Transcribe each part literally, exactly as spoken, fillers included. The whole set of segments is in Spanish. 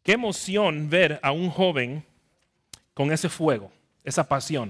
Qué emoción ver a un joven con ese fuego, esa pasión.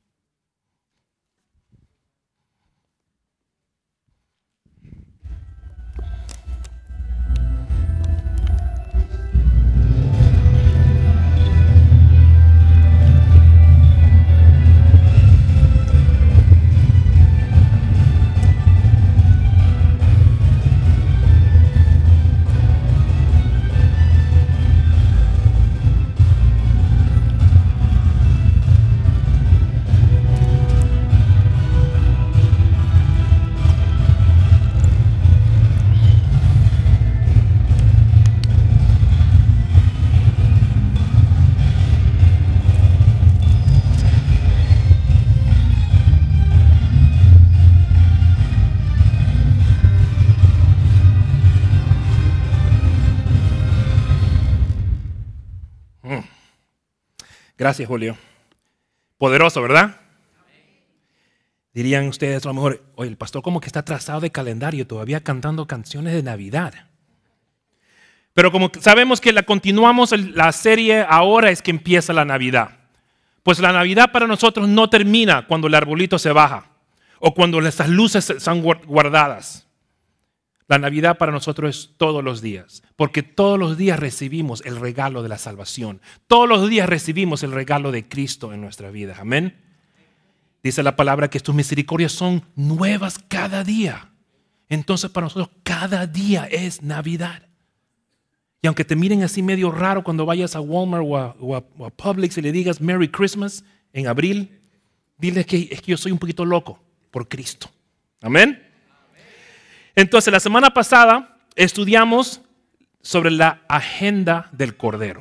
Gracias, Julio. Poderoso, ¿verdad? Dirían ustedes a lo mejor, oye, el pastor como que está atrasado de calendario, todavía cantando canciones de Navidad. Pero como sabemos que la continuamos la serie, ahora es que empieza la Navidad. Pues la Navidad para nosotros no termina cuando el arbolito se baja o cuando esas luces están guardadas. La Navidad para nosotros es todos los días, porque todos los días recibimos el regalo de la salvación. Todos los días recibimos el regalo de Cristo en nuestra vida. Amén. Dice la palabra que tus misericordias son nuevas cada día. Entonces para nosotros cada día es Navidad. Y aunque te miren así medio raro cuando vayas a Walmart o a, o a, o a Publix y le digas Merry Christmas en abril, dile que es que yo soy un poquito loco por Cristo. Amén. Entonces, la semana pasada estudiamos sobre la agenda del Cordero.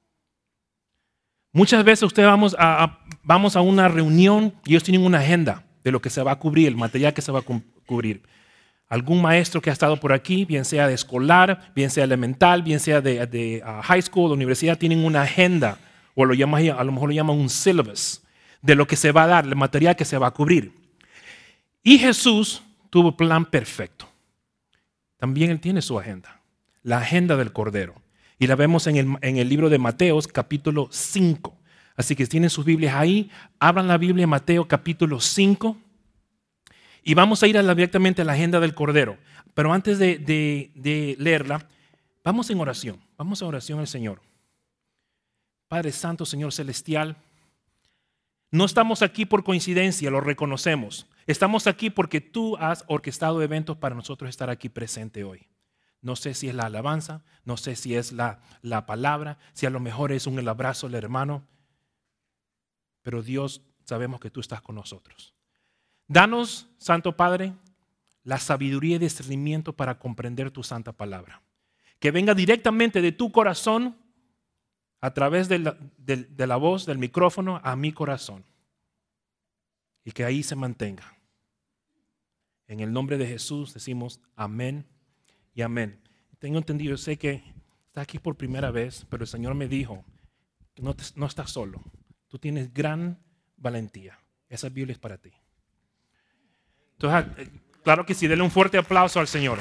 Muchas veces ustedes vamos a, a, vamos a una reunión y ellos tienen una agenda de lo que se va a cubrir, el material que se va a cu- cubrir. Algún maestro que ha estado por aquí, bien sea de escolar, bien sea elemental, bien sea de, de uh, high school, de universidad, tienen una agenda, o lo llaman, a lo mejor lo llaman un syllabus, de lo que se va a dar, el material que se va a cubrir. Y Jesús tuvo plan perfecto. También Él tiene su agenda, la agenda del Cordero. Y la vemos en el, en el libro de Mateos, capítulo cinco. Así que si tienen sus Biblias ahí, abran la Biblia en Mateo, capítulo cinco. Y vamos a ir a la, directamente a la agenda del Cordero. Pero antes de, de, de leerla, vamos en oración. Vamos en oración al Señor. Padre Santo, Señor Celestial, no estamos aquí por coincidencia, lo reconocemos. Estamos aquí porque tú has orquestado eventos para nosotros estar aquí presente hoy. No sé si es la alabanza, no sé si es la, la palabra, si a lo mejor es un el abrazo del hermano. Pero Dios, sabemos que tú estás con nosotros. Danos, Santo Padre, la sabiduría y discernimiento para comprender tu santa palabra. Que venga directamente de tu corazón a través de la, de, de la voz, del micrófono, a mi corazón. Y que ahí se mantenga. En el nombre de Jesús decimos amén y amén. Tengo entendido, sé que está aquí por primera vez, pero el Señor me dijo que no, te, no estás solo. Tú tienes gran valentía. Esa Biblia es para ti. Entonces, claro que sí, denle un fuerte aplauso al Señor.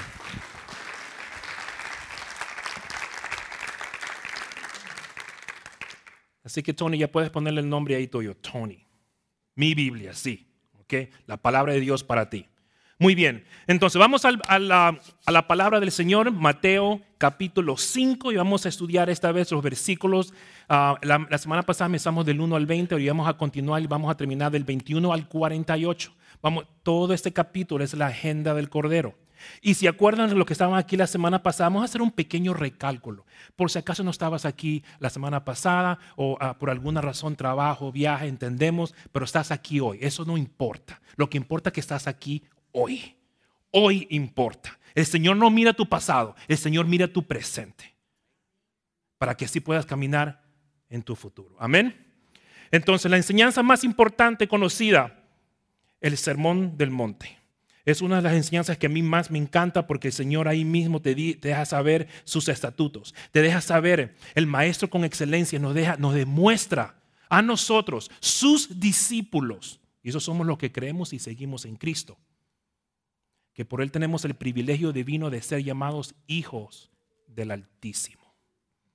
Así que Tony, ya puedes ponerle el nombre ahí tuyo, Tony. Mi Biblia, sí. ¿Okay? La palabra de Dios para ti. Muy bien, entonces vamos a la, a la palabra del Señor, Mateo capítulo cinco, y vamos a estudiar esta vez los versículos. Uh, la, la semana pasada empezamos del uno al veinte, hoy vamos a continuar y vamos a terminar del veintiuno al cuarenta y ocho. Vamos, todo este capítulo es la agenda del Cordero. Y si acuerdan de lo que estaban aquí la semana pasada, vamos a hacer un pequeño recálculo. Por si acaso no estabas aquí la semana pasada o uh, por alguna razón, trabajo, viaje, entendemos, pero estás aquí hoy. Eso no importa. Lo que importa es que estás aquí hoy. Hoy importa. El Señor no mira tu pasado, el Señor mira tu presente. Para que así puedas caminar en tu futuro. Amén. Entonces, la enseñanza más importante conocida, el Sermón del Monte. Es una de las enseñanzas que a mí más me encanta porque el Señor ahí mismo te, di, te deja saber sus estatutos. Te deja saber, el Maestro con excelencia nos, deja, nos demuestra a nosotros, sus discípulos. Y eso somos los que creemos y seguimos en Cristo. Que por Él tenemos el privilegio divino de ser llamados hijos del Altísimo.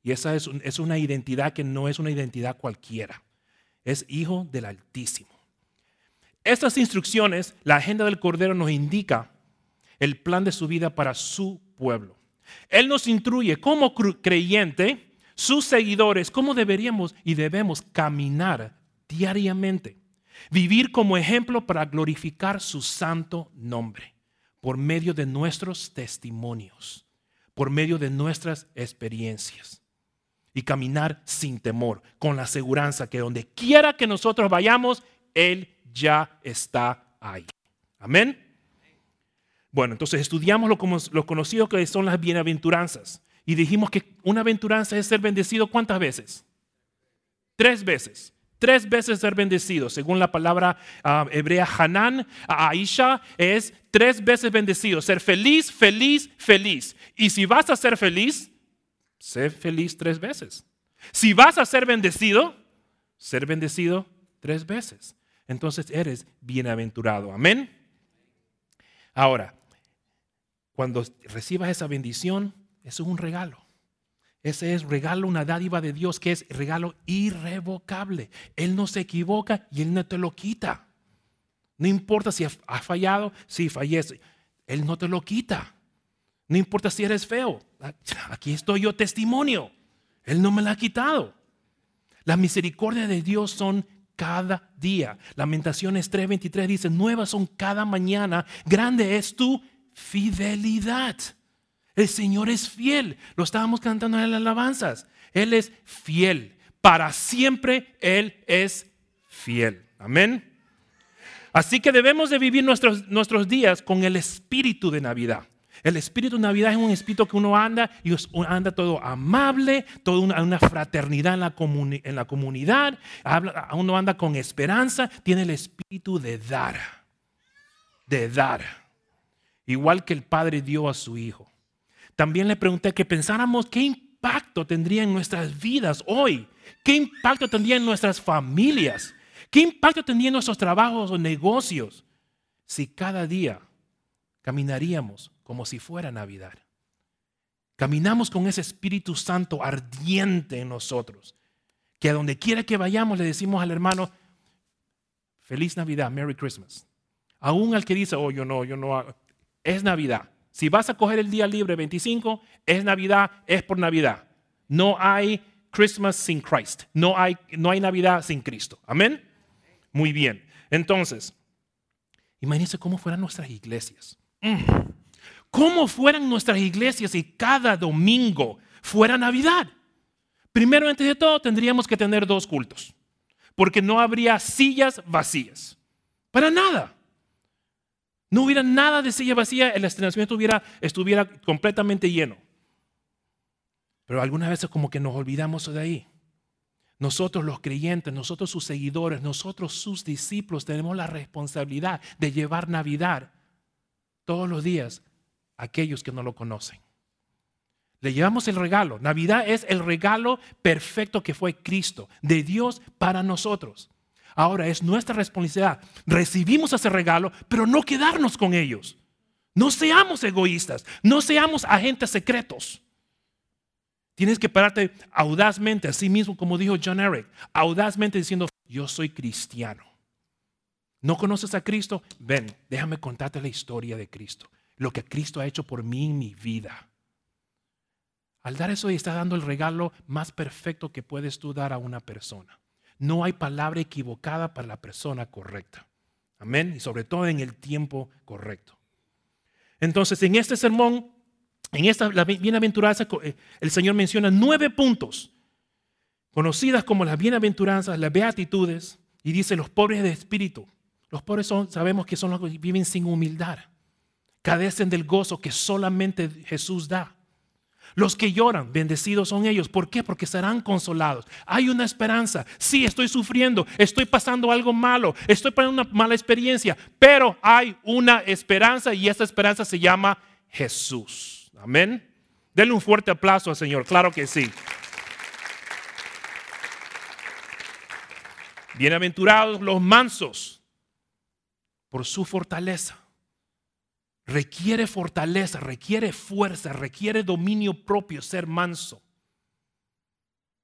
Y esa es, un, es una identidad que no es una identidad cualquiera. Es hijo del Altísimo. Estas instrucciones, la agenda del Cordero nos indica el plan de su vida para su pueblo. Él nos instruye como creyente, sus seguidores, cómo deberíamos y debemos caminar diariamente. Vivir como ejemplo para glorificar su santo nombre por medio de nuestros testimonios, por medio de nuestras experiencias. Y caminar sin temor, con la aseguranza que donde quiera que nosotros vayamos, Él ya está ahí. Amén. Bueno, entonces estudiamos lo, como, lo conocido que son las bienaventuranzas. Y dijimos que una aventuranza es ser bendecido ¿cuántas veces? Tres veces. Tres veces ser bendecido. Según la palabra uh, hebrea Hanan, Aisha, es tres veces bendecido. Ser feliz, feliz, feliz. Y si vas a ser feliz, sé feliz tres veces. Si vas a ser bendecido, ser bendecido tres veces. Entonces eres bienaventurado. Amén. Ahora, cuando recibas esa bendición, eso es un regalo. Ese es regalo, una dádiva de Dios que es regalo irrevocable. Él no se equivoca y Él no te lo quita. No importa si has fallado, si fallece, Él no te lo quita. No importa si eres feo. Aquí estoy yo testimonio. Él no me la ha quitado. Las misericordias de Dios son cada día. Lamentaciones tres veintitrés dice, nuevas son cada mañana. Grande es tu fidelidad. El Señor es fiel. Lo estábamos cantando en las alabanzas. Él es fiel. Para siempre Él es fiel. Amén. Así que debemos de vivir nuestros, nuestros días con el espíritu de Navidad. El espíritu de Navidad es un espíritu que uno anda y anda todo amable, toda una, una fraternidad en la, comuni, en la comunidad. Habla, uno anda con esperanza, tiene el espíritu de dar. De dar. Igual que el Padre dio a su Hijo. También le pregunté que pensáramos qué impacto tendría en nuestras vidas hoy. ¿Qué impacto tendría en nuestras familias? ¿Qué impacto tendría en nuestros trabajos o negocios si cada día caminaríamos como si fuera Navidad? Caminamos con ese Espíritu Santo ardiente en nosotros, que a donde quiera que vayamos le decimos al hermano, feliz Navidad, Merry Christmas. Aún al que dice, oh, yo no, yo no hago. Es Navidad. Si vas a coger el día libre veinticinco, es Navidad, es por Navidad. No hay Christmas sin Christ. No hay, no hay Navidad sin Cristo. Amén. Muy bien. Entonces, imagínense cómo fueran nuestras iglesias. Mm. ¿Cómo fueran nuestras iglesias si cada domingo fuera Navidad? Primero, antes de todo, tendríamos que tener dos cultos. Porque no habría sillas vacías. Para nada. No hubiera nada de silla vacía, el estacionamiento estuviera, estuviera completamente lleno. Pero algunas veces como que nos olvidamos de ahí. Nosotros los creyentes, nosotros sus seguidores, nosotros sus discípulos tenemos la responsabilidad de llevar Navidad todos los días a aquellos que no lo conocen. Le llevamos el regalo. Navidad es el regalo perfecto que fue Cristo, de Dios para nosotros. Ahora es nuestra responsabilidad. Recibimos ese regalo, pero no quedarnos con ellos. No seamos egoístas, no seamos agentes secretos. Tienes que pararte audazmente, así mismo como dijo John Eric, audazmente diciendo, yo soy cristiano. ¿No conoces a Cristo? Ven, déjame contarte la historia de Cristo, lo que Cristo ha hecho por mí en mi vida. Al dar eso, estás dando el regalo más perfecto que puedes tú dar a una persona. No hay palabra equivocada para la persona correcta. Amén. Y sobre todo en el tiempo correcto. Entonces, en este sermón, en esta la bienaventuranza, el Señor menciona nueve puntos conocidas como las bienaventuranzas, las beatitudes, y dice los pobres de espíritu. Los pobres son, sabemos que son los que viven sin humildad, carecen del gozo que solamente Jesús da. Los que lloran, bendecidos son ellos. ¿Por qué? Porque serán consolados. Hay una esperanza. Sí, estoy sufriendo, estoy pasando algo malo, estoy pasando una mala experiencia, pero hay una esperanza y esa esperanza se llama Jesús. Amén. Denle un fuerte aplauso al Señor. Claro que sí. Bienaventurados los mansos por su fortaleza. Requiere fortaleza, requiere fuerza, requiere dominio propio ser manso.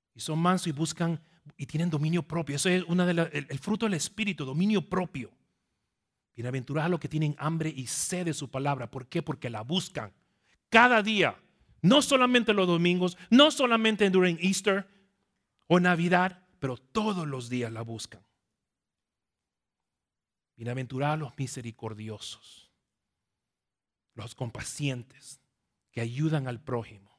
Y son mansos y buscan y tienen dominio propio. Eso es una de la, el, el fruto del Espíritu, dominio propio. Bienaventurados los que tienen hambre y sed de su palabra. ¿Por qué? Porque la buscan cada día. No solamente los domingos, no solamente durante Easter o Navidad, pero todos los días la buscan. Bienaventurados los misericordiosos, los compacientes, que ayudan al prójimo.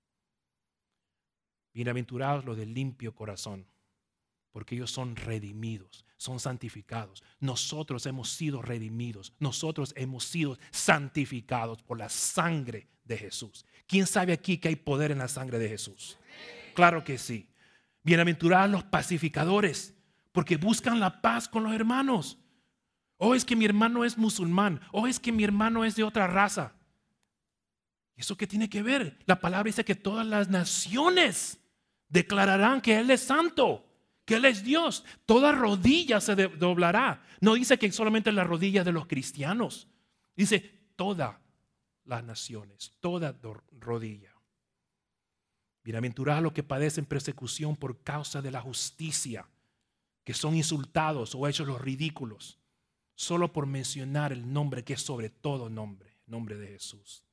Bienaventurados los de limpio corazón, porque ellos son redimidos, son santificados. Nosotros hemos sido redimidos, nosotros hemos sido santificados por la sangre de Jesús. ¿Quién sabe aquí que hay poder en la sangre de Jesús? Claro que sí. Bienaventurados los pacificadores, porque buscan la paz con los hermanos. Oh, es que mi hermano es musulmán. Oh, es que mi hermano es de otra raza. ¿Y eso qué tiene que ver? La palabra dice que todas las naciones declararán que Él es santo, que Él es Dios. Toda rodilla se doblará. No dice que solamente las rodillas de los cristianos. Dice todas las naciones, toda rodilla. Bienaventurados los que padecen persecución por causa de la justicia, que son insultados o hechos los ridículos, solo por mencionar el nombre que es sobre todo nombre, el nombre de Jesús.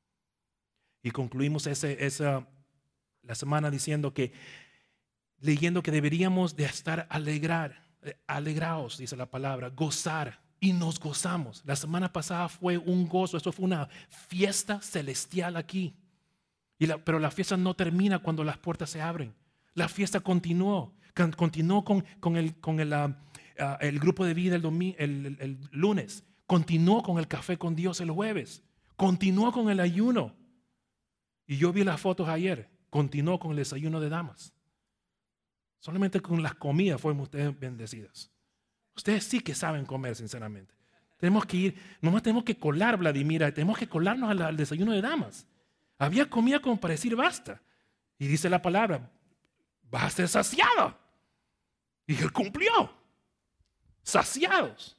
Y concluimos ese, esa, la semana diciendo que, leyendo que deberíamos de estar alegrar, alegrados, dice la palabra, gozar, y nos gozamos. La semana pasada fue un gozo, eso fue una fiesta celestial aquí. Y la, pero la fiesta no termina cuando las puertas se abren. La fiesta continuó, continuó con, con, el, con el, uh, uh, el grupo de vida el, domi- el, el, el lunes, continuó con el café con Dios el jueves, continuó con el ayuno. Y yo vi las fotos ayer, continuó con el desayuno de damas. Solamente con las comidas fueron ustedes bendecidas. Ustedes sí que saben comer, sinceramente. Tenemos que ir, nomás tenemos que colar, Vladimira, tenemos que colarnos al, al desayuno de damas. Había comida como para decir basta. Y dice la palabra, vas a ser saciado. Y Él cumplió. Saciados.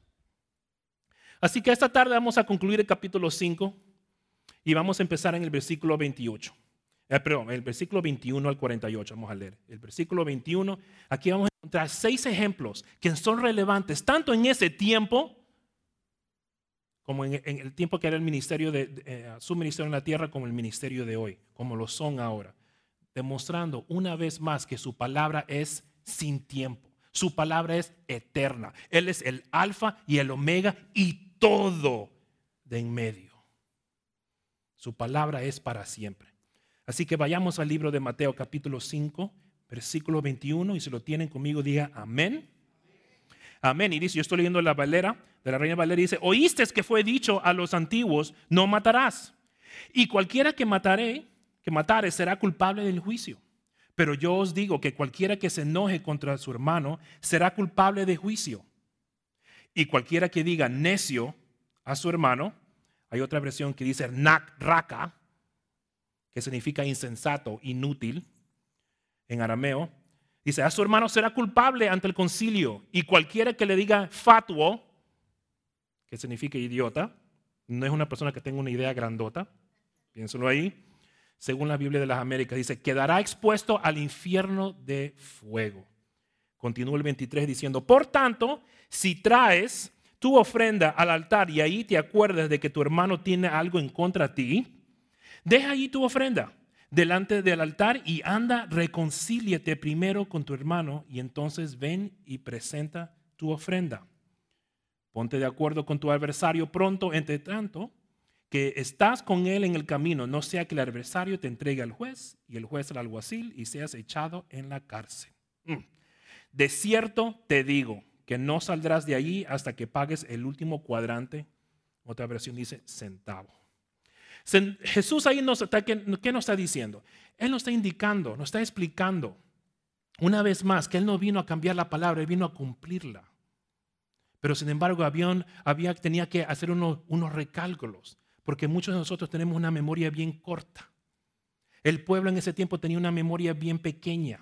Así que esta tarde vamos a concluir el capítulo cinco y vamos a empezar en el versículo veintiocho. Eh, perdón, el versículo veintiuno al cuarenta y ocho. Vamos a leer. El versículo veintiuno, aquí vamos a encontrar seis ejemplos que son relevantes tanto en ese tiempo como en, en el tiempo que era el ministerio de, de eh, su ministerio en la tierra, como el ministerio de hoy, como lo son ahora, demostrando una vez más que su palabra es sin tiempo, su palabra es eterna. Él es el alfa y el omega y todo de en medio. Su palabra es para siempre. Así que vayamos al libro de Mateo capítulo cinco, versículo veintiuno, y si lo tienen conmigo diga amén. Amén. Y dice, yo estoy leyendo la Valera, de la Reina Valera, y dice, oíste que fue dicho a los antiguos, no matarás. Y cualquiera que matare, que matare será culpable del juicio. Pero yo os digo que cualquiera que se enoje contra su hermano será culpable de juicio. Y cualquiera que diga necio a su hermano, hay otra versión que dice raka, que significa insensato, inútil, en arameo. Dice, a su hermano será culpable ante el concilio, y cualquiera que le diga fatuo, que significa idiota, no es una persona que tenga una idea grandota, piénsalo ahí, según la Biblia de las Américas, dice, quedará expuesto al infierno de fuego. Continúa el veintitrés diciendo, por tanto, si traes tu ofrenda al altar y ahí te acuerdas de que tu hermano tiene algo en contra de ti, deja ahí tu ofrenda delante del altar y anda, reconcíliate primero con tu hermano y entonces ven y presenta tu ofrenda. Ponte de acuerdo con tu adversario pronto, entre tanto que estás con él en el camino, no sea que el adversario te entregue al juez y el juez al alguacil y seas echado en la cárcel. Mm. De cierto te digo que no saldrás de allí hasta que pagues el último cuadrante. Otra versión dice centavo. Jesús ahí nos está, ¿qué nos está diciendo? Él nos está indicando, nos está explicando una vez más que Él no vino a cambiar la palabra, Él vino a cumplirla. Pero sin embargo había, había, tenía que hacer unos, unos recálculos, porque muchos de nosotros tenemos una memoria bien corta. El pueblo en ese tiempo tenía una memoria bien pequeña.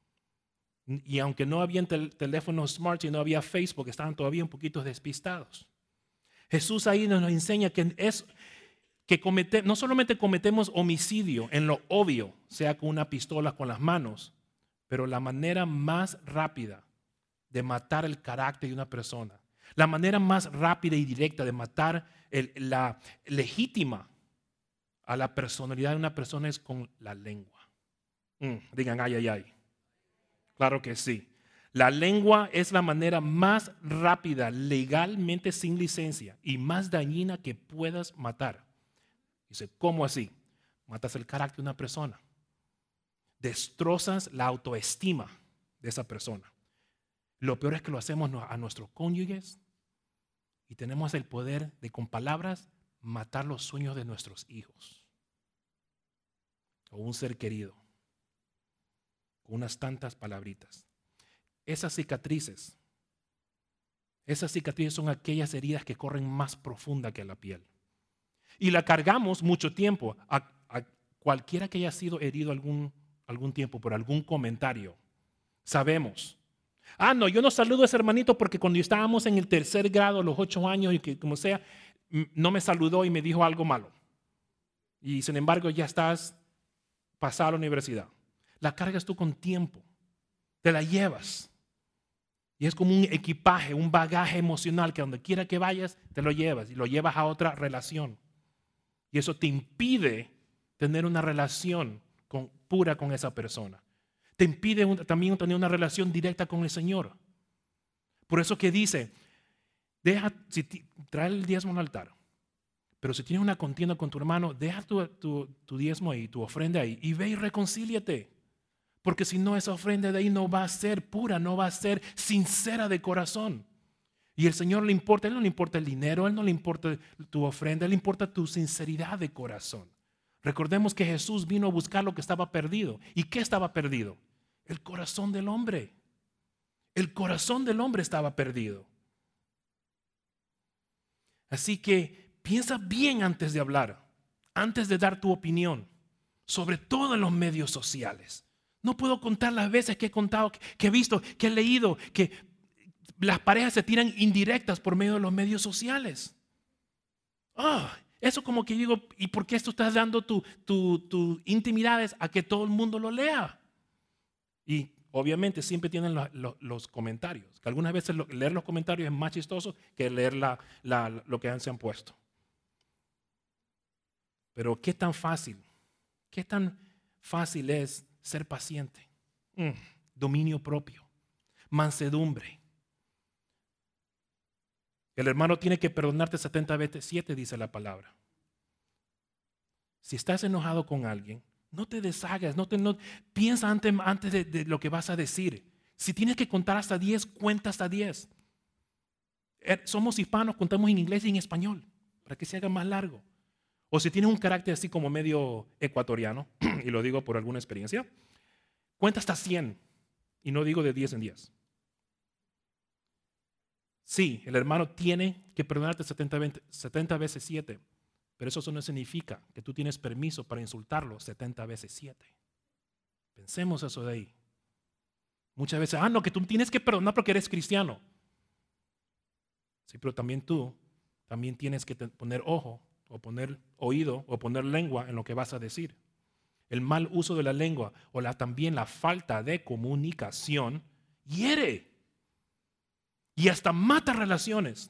Y aunque no había tel- teléfonos smart y no había Facebook, estaban todavía un poquito despistados. Jesús ahí nos enseña que es... que comete, no solamente cometemos homicidio en lo obvio, sea con una pistola con las manos, Pero la manera más rápida de matar el carácter de una persona, la manera más rápida y directa de matar el, la legítima a la personalidad de una persona es con la lengua. Mm, digan, ay, ay, ay. Claro que sí. La lengua es la manera más rápida, legalmente sin licencia y más dañina que puedas matar. Dice, ¿cómo así? Matas el carácter de una persona. Destrozas la autoestima de esa persona. Lo peor es que lo hacemos a nuestros cónyuges y tenemos el poder de con palabras matar los sueños de nuestros hijos o un ser querido con unas tantas palabritas. Esas cicatrices, esas cicatrices son aquellas heridas que corren más profunda que la piel. Y la cargamos mucho tiempo. A, a cualquiera que haya sido herido algún, algún tiempo por algún comentario, sabemos. Ah, no, yo no saludo a ese hermanito porque cuando estábamos en el tercer grado, a los ocho años, y que como sea, no me saludó y me dijo algo malo. Y sin embargo ya estás pasado a la universidad. La cargas tú con tiempo. Te la llevas. Y es como un equipaje, un bagaje emocional que donde quiera que vayas, te lo llevas y lo llevas a otra relación. Y eso te impide tener una relación con, pura con esa persona. Te impide un, también tener una relación directa con el Señor. Por eso que dice, deja, si trae el diezmo al altar, pero si tienes una contienda con tu hermano, deja tu, tu, tu diezmo ahí, tu ofrenda ahí, y ve y reconcíliate. Porque si no, esa ofrenda de ahí no va a ser pura, no va a ser sincera de corazón. Y el Señor le importa, a Él no le importa el dinero, a Él no le importa tu ofrenda, a Él le importa tu sinceridad de corazón. Recordemos que Jesús vino a buscar lo que estaba perdido. ¿Y qué estaba perdido? El corazón del hombre. El corazón del hombre estaba perdido. Así que piensa bien antes de hablar, antes de dar tu opinión, sobre todo en los medios sociales. No puedo contar las veces que he contado, que he visto, que he leído, que las parejas se tiran indirectas por medio de los medios sociales. Oh, eso como que digo, ¿y por qué esto estás dando tus tu, tu intimidades a que todo el mundo lo lea? Y obviamente siempre tienen los, los, los comentarios. Que algunas veces lo, leer los comentarios es más chistoso que leer la, la, lo que han, se han puesto. Pero ¿qué tan fácil? ¿Qué tan fácil es ser paciente? Mm, dominio propio, mansedumbre. El hermano tiene que perdonarte setenta veces siete, dice la palabra. Si estás enojado con alguien, no te deshagas, no te, no, piensa antes, antes de, de lo que vas a decir. Si tienes que contar hasta diez, cuenta hasta diez. Somos hispanos, contamos en inglés y en español, para que se haga más largo. O si tienes un carácter así como medio ecuatoriano, y lo digo por alguna experiencia, cuenta hasta cien, y no digo de diez en diez. Sí, el hermano tiene que perdonarte setenta veces siete, pero eso no significa que tú tienes permiso para insultarlo setenta veces siete. Pensemos eso de ahí. Muchas veces, ah, no, que tú tienes que perdonar porque eres cristiano. Sí, pero también tú, también tienes que poner ojo, o poner oído, o poner lengua en lo que vas a decir. El mal uso de la lengua, o la, también la falta de comunicación, hiere. Y hasta mata relaciones.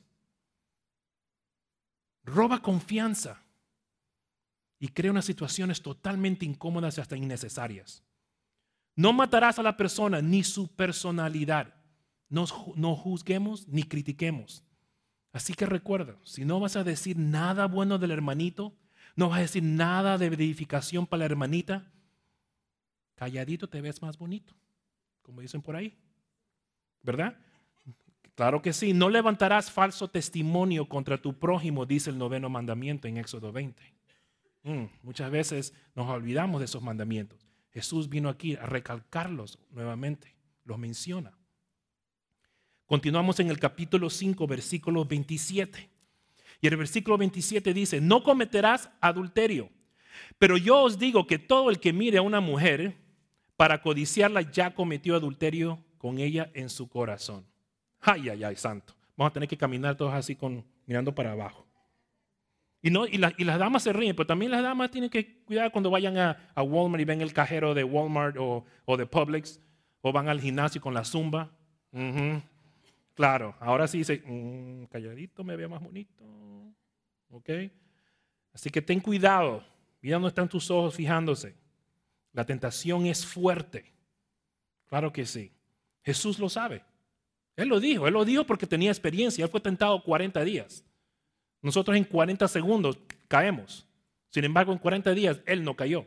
Roba confianza. Y crea unas situaciones totalmente incómodas y hasta innecesarias. No matarás a la persona ni su personalidad. No, no juzguemos ni critiquemos. Así que recuerda, si no vas a decir nada bueno del hermanito, no vas a decir nada de edificación para la hermanita, calladito te ves más bonito, como dicen por ahí. ¿Verdad? Claro que sí. No levantarás falso testimonio contra tu prójimo, dice el noveno mandamiento en Éxodo veinte. Mm, muchas veces nos olvidamos de esos mandamientos. Jesús vino aquí a recalcarlos nuevamente, los menciona. Continuamos en el capítulo cinco, versículo veintisiete. Y el versículo veintisiete dice, no cometerás adulterio, pero yo os digo que todo el que mire a una mujer para codiciarla ya cometió adulterio con ella en su corazón. Ay, ay, ay, santo. Vamos a tener que caminar todos así con, mirando para abajo. Y, no, y, la, y las damas se ríen, pero también las damas tienen que cuidar cuando vayan a, a Walmart y ven el cajero de Walmart o, o de Publix O van al gimnasio con la zumba. Uh-huh. Claro, ahora sí dice, mmm, calladito me veo más bonito. ¿Ok? Así que ten cuidado. Mira dónde están tus ojos fijándose. La tentación es fuerte. Claro que sí. Jesús lo sabe. Él lo dijo. Él lo dijo porque tenía experiencia. Él fue tentado cuarenta días. Nosotros en cuarenta segundos caemos. Sin embargo, en cuarenta días Él no cayó.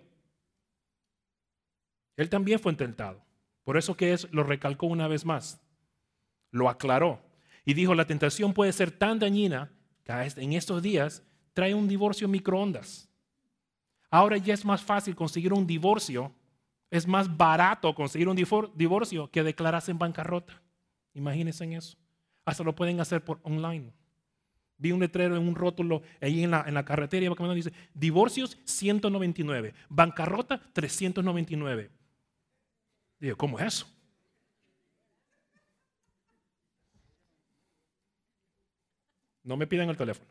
Él también fue tentado. Por eso que es, lo recalcó una vez más. Lo aclaró. Y dijo, la tentación puede ser tan dañina que en estos días trae un divorcio en microondas. Ahora ya es más fácil conseguir un divorcio. Es más barato conseguir un divorcio que declararse en bancarrota. Imagínense en eso. Hasta lo pueden hacer por online. Vi un letrero en un rótulo ahí en la, en la carretera y iba caminando y dice, divorcios ciento noventa y nueve, bancarrota trescientos noventa y nueve. Digo, ¿cómo es eso? No me pidan el teléfono.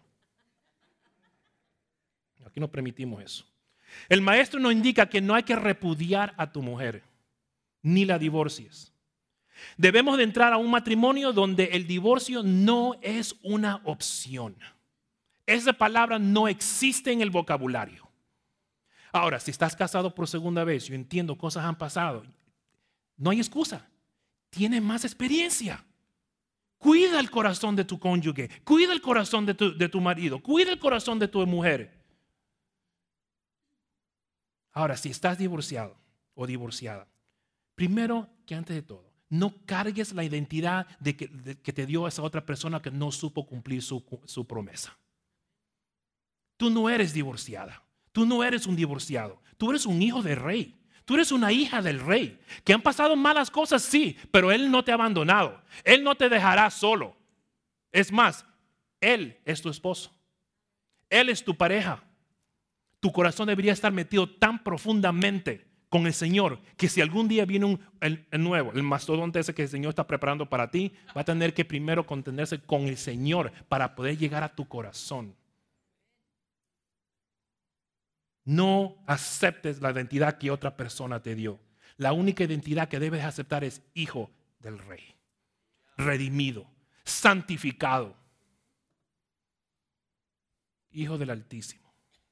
Aquí no permitimos eso. El maestro nos indica que no hay que repudiar a tu mujer, ni la divorcies. Debemos de entrar a un matrimonio donde el divorcio no es una opción. Esa palabra no existe en el vocabulario. Ahora, si estás casado por segunda vez, yo entiendo, cosas han pasado. No hay excusa. Tienes más experiencia. Cuida el corazón de tu cónyuge. Cuida el corazón de tu, de tu marido. Cuida el corazón de tu mujer. Ahora, si estás divorciado o divorciada, primero que antes de todo, no cargues la identidad de que, de que te dio esa otra persona que no supo cumplir su, su promesa. Tú no eres divorciada. Tú no eres un divorciado. Tú eres un hijo del rey. Tú eres una hija del rey. Que han pasado malas cosas, sí, pero Él no te ha abandonado. Él no te dejará solo. Es más, Él es tu esposo. Él es tu pareja. Tu corazón debería estar metido tan profundamente con el Señor que si algún día viene un, el, el nuevo, el mastodonte ese que el Señor está preparando para ti, va a tener que primero contenerse con el Señor para poder llegar a tu corazón. No aceptes la identidad que otra persona te dio. La única identidad que debes aceptar es hijo del rey, redimido, santificado, hijo del Altísimo.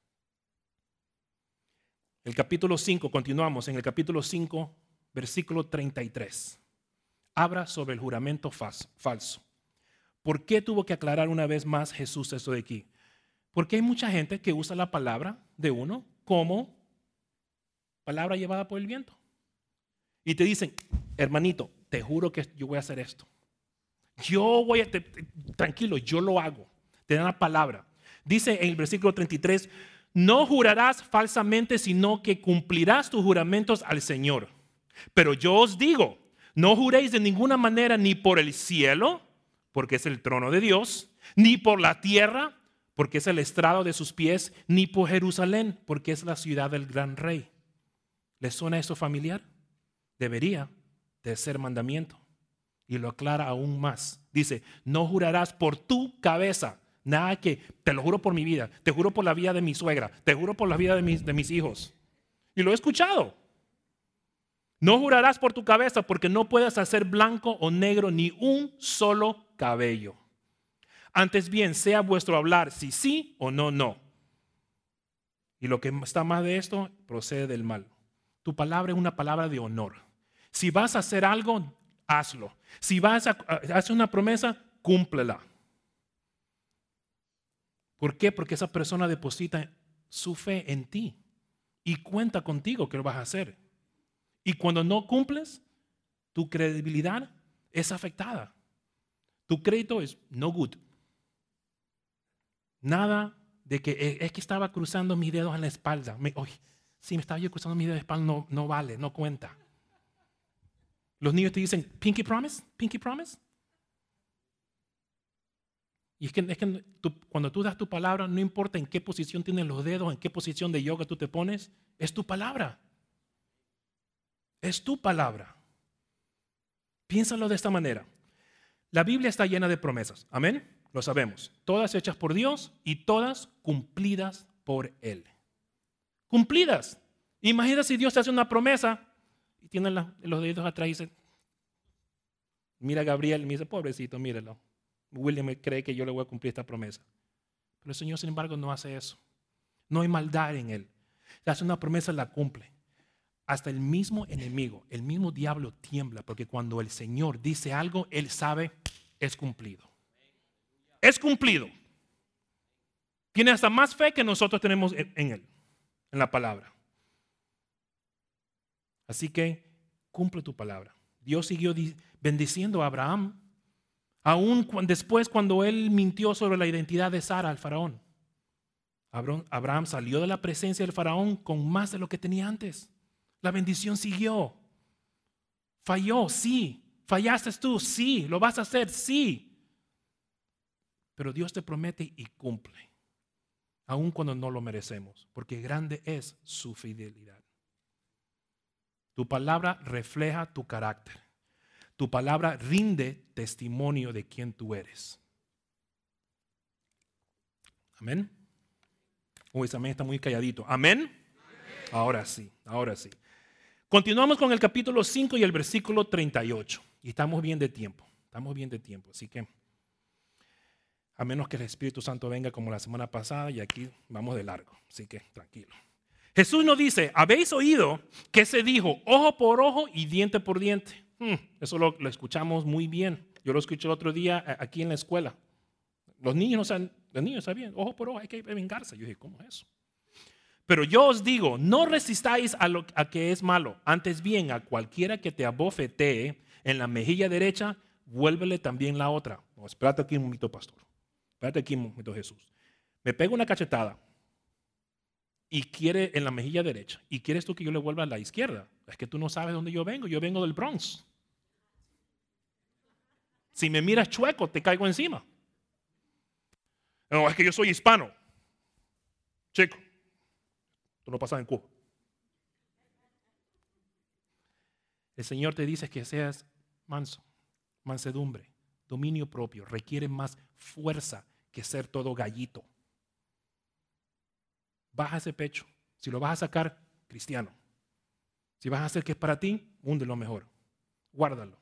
El capítulo cinco, continuamos en el capítulo cinco, versículo treinta y tres. Habla sobre el juramento falso. ¿Por qué tuvo que aclarar una vez más Jesús esto de aquí? Porque hay mucha gente que usa la palabra de uno como palabra llevada por el viento. Y te dicen, hermanito, te juro que yo voy a hacer esto. Yo voy a, te, te, tranquilo, yo lo hago. Te dan la palabra. Dice en el versículo treinta y tres, no jurarás falsamente, sino que cumplirás tus juramentos al Señor. Pero yo os digo, no juréis de ninguna manera ni por el cielo, porque es el trono de Dios, ni por la tierra, porque es el estrado de sus pies, ni por Jerusalén, porque es la ciudad del gran rey. ¿Les suena eso familiar? Debería de ser mandamiento. Y lo aclara aún más. Dice, no jurarás por tu cabeza. Nada que, te lo juro por mi vida, te juro por la vida de mi suegra, te juro por la vida de mis, de mis hijos. Y lo he escuchado. No jurarás por tu cabeza porque no puedes hacer blanco o negro ni un solo cabello. Antes bien, sea vuestro hablar si sí o no, no. Y lo que está más de esto procede del mal. Tu palabra es una palabra de honor. Si vas a hacer algo, hazlo. Si vas a hacer una promesa, cúmplela. ¿Por qué? Porque esa persona deposita su fe en ti y cuenta contigo que lo vas a hacer. Y cuando no cumples, tu credibilidad es afectada. Tu crédito es no good. Nada de que es que estaba cruzando mis dedos en la espalda. Me, oye, si me estaba yo cruzando mis dedos en la espalda, no, no vale, no cuenta. Los niños te dicen, pinky promise, pinky promise. Y es que, es que tú, cuando tú das tu palabra, no importa en qué posición tienes los dedos, en qué posición de yoga tú te pones, es tu palabra. Es tu palabra. Piénsalo de esta manera. La Biblia está llena de promesas. Amén. Lo sabemos. Todas hechas por Dios y todas cumplidas por Él. Cumplidas. Imagina si Dios te hace una promesa y tiene la, los dedos atrás y dice, Mira a Gabriel y me dice, pobrecito, míralo. William cree que yo le voy a cumplir esta promesa. Pero el Señor, sin embargo, no hace eso. No hay maldad en Él. Le hace una promesa, la cumple. Hasta el mismo enemigo, el mismo diablo tiembla, porque cuando el Señor dice algo, Él sabe, es cumplido. Es cumplido. Tiene hasta más fe que nosotros tenemos en Él, en la palabra. Así que cumple tu palabra. Dios siguió bendiciendo a Abraham, aún después cuando él mintió sobre la identidad de Sara al faraón. Abraham salió de la presencia del faraón con más de lo que tenía antes. La bendición siguió. Falló, sí. Fallaste tú, sí. Lo vas a hacer, sí. Pero Dios te promete y cumple, aun cuando no lo merecemos, porque grande es su fidelidad. Tu palabra refleja tu carácter. Tu palabra rinde testimonio de quién tú eres. Amén. Uy, ese amén está muy calladito. ¿Amén? Amén. Ahora sí, ahora sí. Continuamos con el capítulo cinco y el versículo treinta y ocho. Y estamos bien de tiempo. Estamos bien de tiempo. Así que, a menos que el Espíritu Santo venga como la semana pasada, y aquí vamos de largo. Así que, tranquilo. Jesús nos dice, habéis oído que se dijo ojo por ojo y diente por diente. Hmm, eso lo, lo escuchamos muy bien. Yo lo escuché el otro día aquí en la escuela. Los niños no saben, los niños saben, ojo por ojo, hay que vengarse. Yo dije, ¿cómo es eso? Pero yo os digo, no resistáis a lo a que es malo. Antes bien, a cualquiera que te abofetee en la mejilla derecha, vuélvele también la otra. No, espérate aquí un momento, pastor. Espérate aquí un momento, Jesús. Me pega una cachetada y quiere en la mejilla derecha, y quieres tú que yo le vuelva a la izquierda. Es que tú no sabes dónde yo vengo. Yo vengo del Bronx. Si me miras chueco, te caigo encima. No, es que yo soy hispano. Chico, tú no pasas en Cuba. El Señor te dice que seas manso, mansedumbre, dominio propio. Requiere más fuerza que ser todo gallito. Baja ese pecho. Si lo vas a sacar, cristiano. Si vas a hacer que es para ti, húndelo mejor. Guárdalo.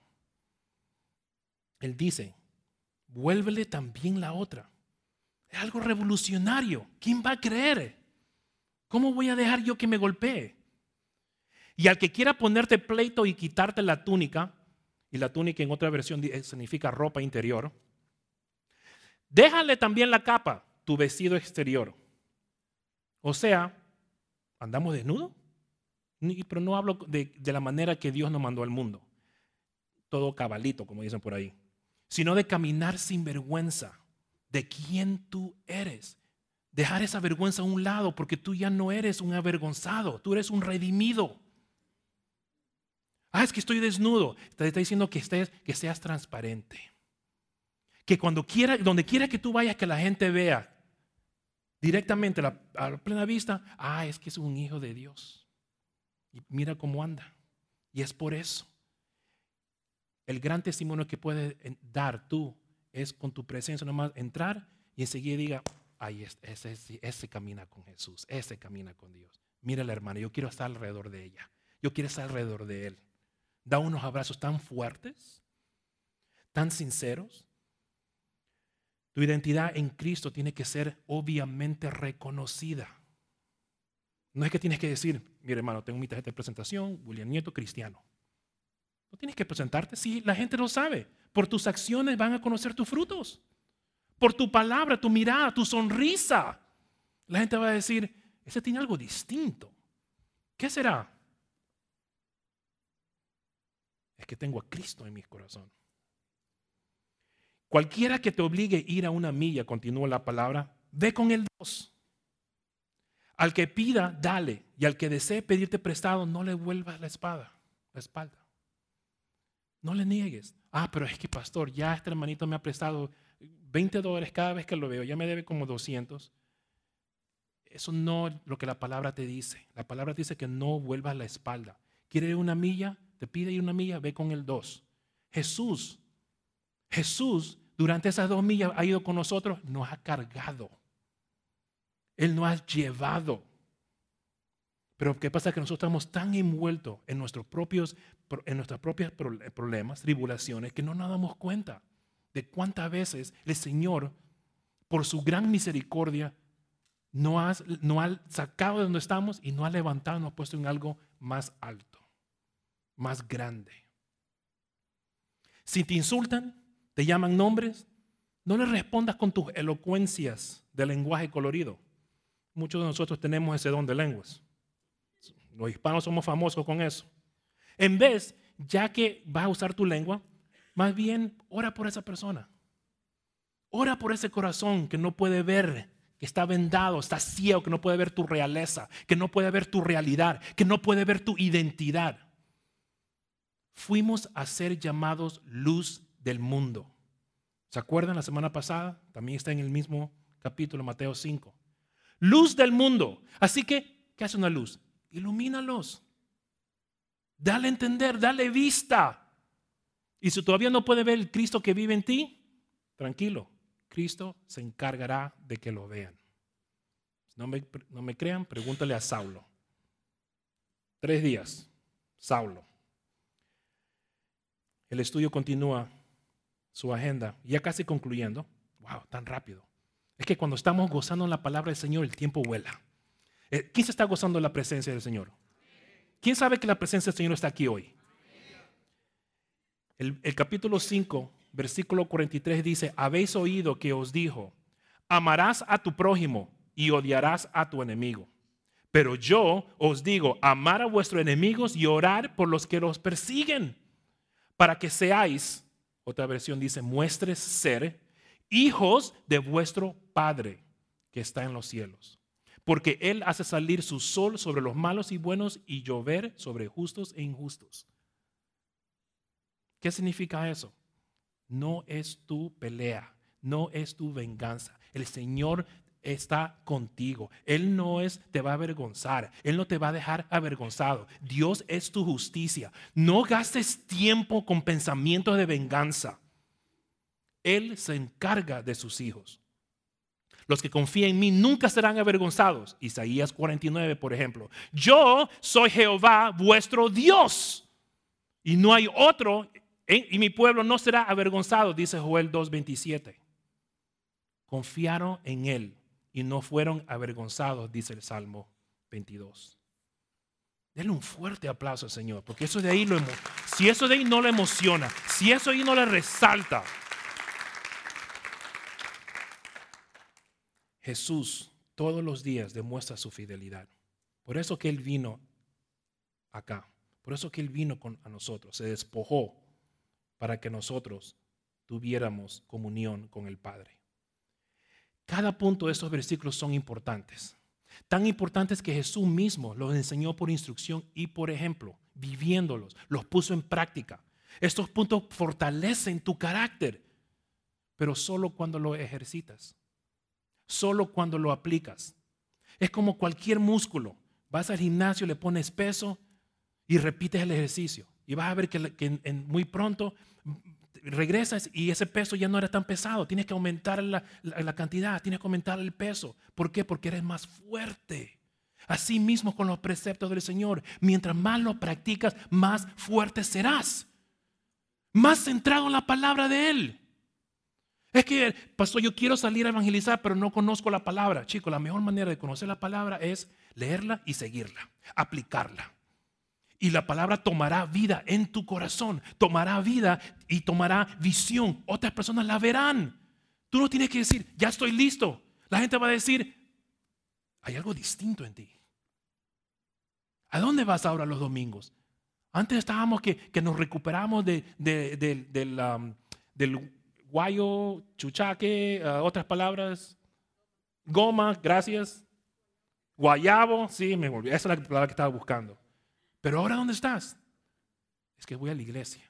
Él dice, vuélvele también la otra. Es algo revolucionario. ¿Quién va a creer? ¿Cómo voy a dejar yo que me golpee? Y al que quiera ponerte pleito y quitarte la túnica, y la túnica en otra versión significa ropa interior, déjale también la capa, tu vestido exterior. O sea, ¿andamos desnudos? Pero no hablo de, de la manera que Dios nos mandó al mundo. Todo cabalito, como dicen por ahí. Sino de caminar sin vergüenza de quién tú eres. Dejar esa vergüenza a un lado, porque tú ya no eres un avergonzado, tú eres un redimido. Ah, es que estoy desnudo. Te está diciendo que, estés, que seas transparente. Que cuando quiera, donde quiera que tú vayas, que la gente vea directamente a la, a la plena vista, ah, es que es un hijo de Dios. Y mira cómo anda. Y es por eso. El gran testimonio que puedes dar tú es con tu presencia nomás entrar y enseguida diga, ay, ese, ese, ese camina con Jesús, ese camina con Dios. Mira la hermana, yo quiero estar alrededor de ella. Yo quiero estar alrededor de él. Da unos abrazos tan fuertes, tan sinceros. Tu identidad en Cristo tiene que ser obviamente reconocida. No es que tienes que decir, mire hermano, tengo mi tarjeta de presentación, William Nieto, cristiano. No tienes que presentarte, sí, la gente lo sabe. Por tus acciones van a conocer tus frutos. Por tu palabra, tu mirada, tu sonrisa. La gente va a decir, ese tiene algo distinto. ¿Qué será? Es que tengo a Cristo en mi corazón. Cualquiera que te obligue a ir a una milla, continúa la palabra, ve con el dos. Al que pida, dale. Y al que desee pedirte prestado, no le vuelvas la espada, la espalda. No le niegues. Ah, pero es que pastor, ya este hermanito me ha prestado veinte dólares cada vez que lo veo. Ya me debe como doscientos. Eso no es lo que la palabra te dice. La palabra te dice que no vuelvas la espalda. ¿Quiere ir una milla? Te pide ir una milla, ve con el dos. Jesús, Jesús, durante esas dos millas ha ido con nosotros, nos ha cargado. Él nos ha llevado. Pero ¿qué pasa? Que nosotros estamos tan envueltos en nuestros propios en nuestros propios problemas, tribulaciones, que no nos damos cuenta de cuántas veces el Señor, por su gran misericordia, nos ha, nos ha sacado de donde estamos y nos ha levantado, nos ha puesto en algo más alto, más grande. Si te insultan, te llaman nombres, no le respondas con tus elocuencias de lenguaje colorido. Muchos de nosotros tenemos ese don de lenguas. Los hispanos somos famosos con eso. En vez, ya que vas a usar tu lengua, más bien ora por esa persona. Ora por ese corazón que no puede ver, que está vendado, está ciego, que no puede ver tu realeza, que no puede ver tu realidad, que no puede ver tu identidad. Fuimos a ser llamados luz del mundo. ¿Se acuerdan la semana pasada? También está en el mismo capítulo, Mateo cinco. Luz del mundo. Así que, ¿qué hace una luz? Ilumínalos. Dale a entender, dale vista. Y si todavía no puede ver el Cristo que vive en ti, tranquilo, Cristo se encargará de que lo vean. Si no me, no me crean, pregúntale a Saulo. Tres días, Saulo. El estudio continúa su agenda, ya casi concluyendo. Wow, tan rápido. Es que cuando estamos gozando en la palabra del Señor, el tiempo vuela. ¿Quién se está gozando de la presencia del Señor? ¿Quién sabe que la presencia del Señor está aquí hoy? El, el capítulo cinco, versículo cuarenta y tres dice: habéis oído que os dijo, amarás a tu prójimo y odiarás a tu enemigo. Pero yo os digo, amar a vuestros enemigos y orar por los que los persiguen, para que seáis, otra versión dice, muestres ser hijos de vuestro Padre que está en los cielos. Porque Él hace salir su sol sobre los malos y buenos y llover sobre justos e injustos. ¿Qué significa eso? No es tu pelea, no es tu venganza. El Señor está contigo. Él no es, te va a avergonzar. Él no te va a dejar avergonzado. Dios es tu justicia. No gastes tiempo con pensamientos de venganza. Él se encarga de sus hijos. Los que confían en mí nunca serán avergonzados. Isaías cuarenta y nueve, por ejemplo. Yo soy Jehová, vuestro Dios. Y no hay otro, y mi pueblo no será avergonzado, dice Joel dos veintisiete. Confiaron en Él y no fueron avergonzados, dice el Salmo veintidós. Denle un fuerte aplauso al Señor, porque eso de ahí lo, si eso de ahí no le emociona, si eso de ahí no le resalta. Jesús todos los días demuestra su fidelidad. Por eso que Él vino acá. Por eso que Él vino con, a nosotros. Se despojó para que nosotros tuviéramos comunión con el Padre. Cada punto de estos versículos son importantes. Tan importantes que Jesús mismo los enseñó por instrucción y por ejemplo, viviéndolos, los puso en práctica. Estos puntos fortalecen tu carácter, pero solo cuando lo ejercitas. Solo cuando lo aplicas. Es como cualquier músculo. Vas al gimnasio, le pones peso y repites el ejercicio. Y vas a ver que, que en, en muy pronto regresas y ese peso ya no era tan pesado. Tienes que aumentar la, la, la cantidad, tienes que aumentar el peso. ¿Por qué? Porque eres más fuerte. Así mismo con los preceptos del Señor. Mientras más lo practicas, más fuerte serás. Más centrado en la palabra de Él. Es que, pastor, yo quiero salir a evangelizar, pero no conozco la palabra. Chicos, la mejor manera de conocer la palabra es leerla y seguirla, aplicarla. Y la palabra tomará vida en tu corazón, tomará vida y tomará visión. Otras personas la verán. Tú no tienes que decir, ya estoy listo. La gente va a decir, hay algo distinto en ti. ¿A dónde vas ahora los domingos? Antes estábamos que, que nos recuperamos de, de, de, de, del, um, del guayo, chuchaque, uh, otras palabras, goma, gracias, guayabo, sí, me volví, esa es la palabra que estaba buscando. Pero ahora, ¿dónde estás? Es que voy a la iglesia.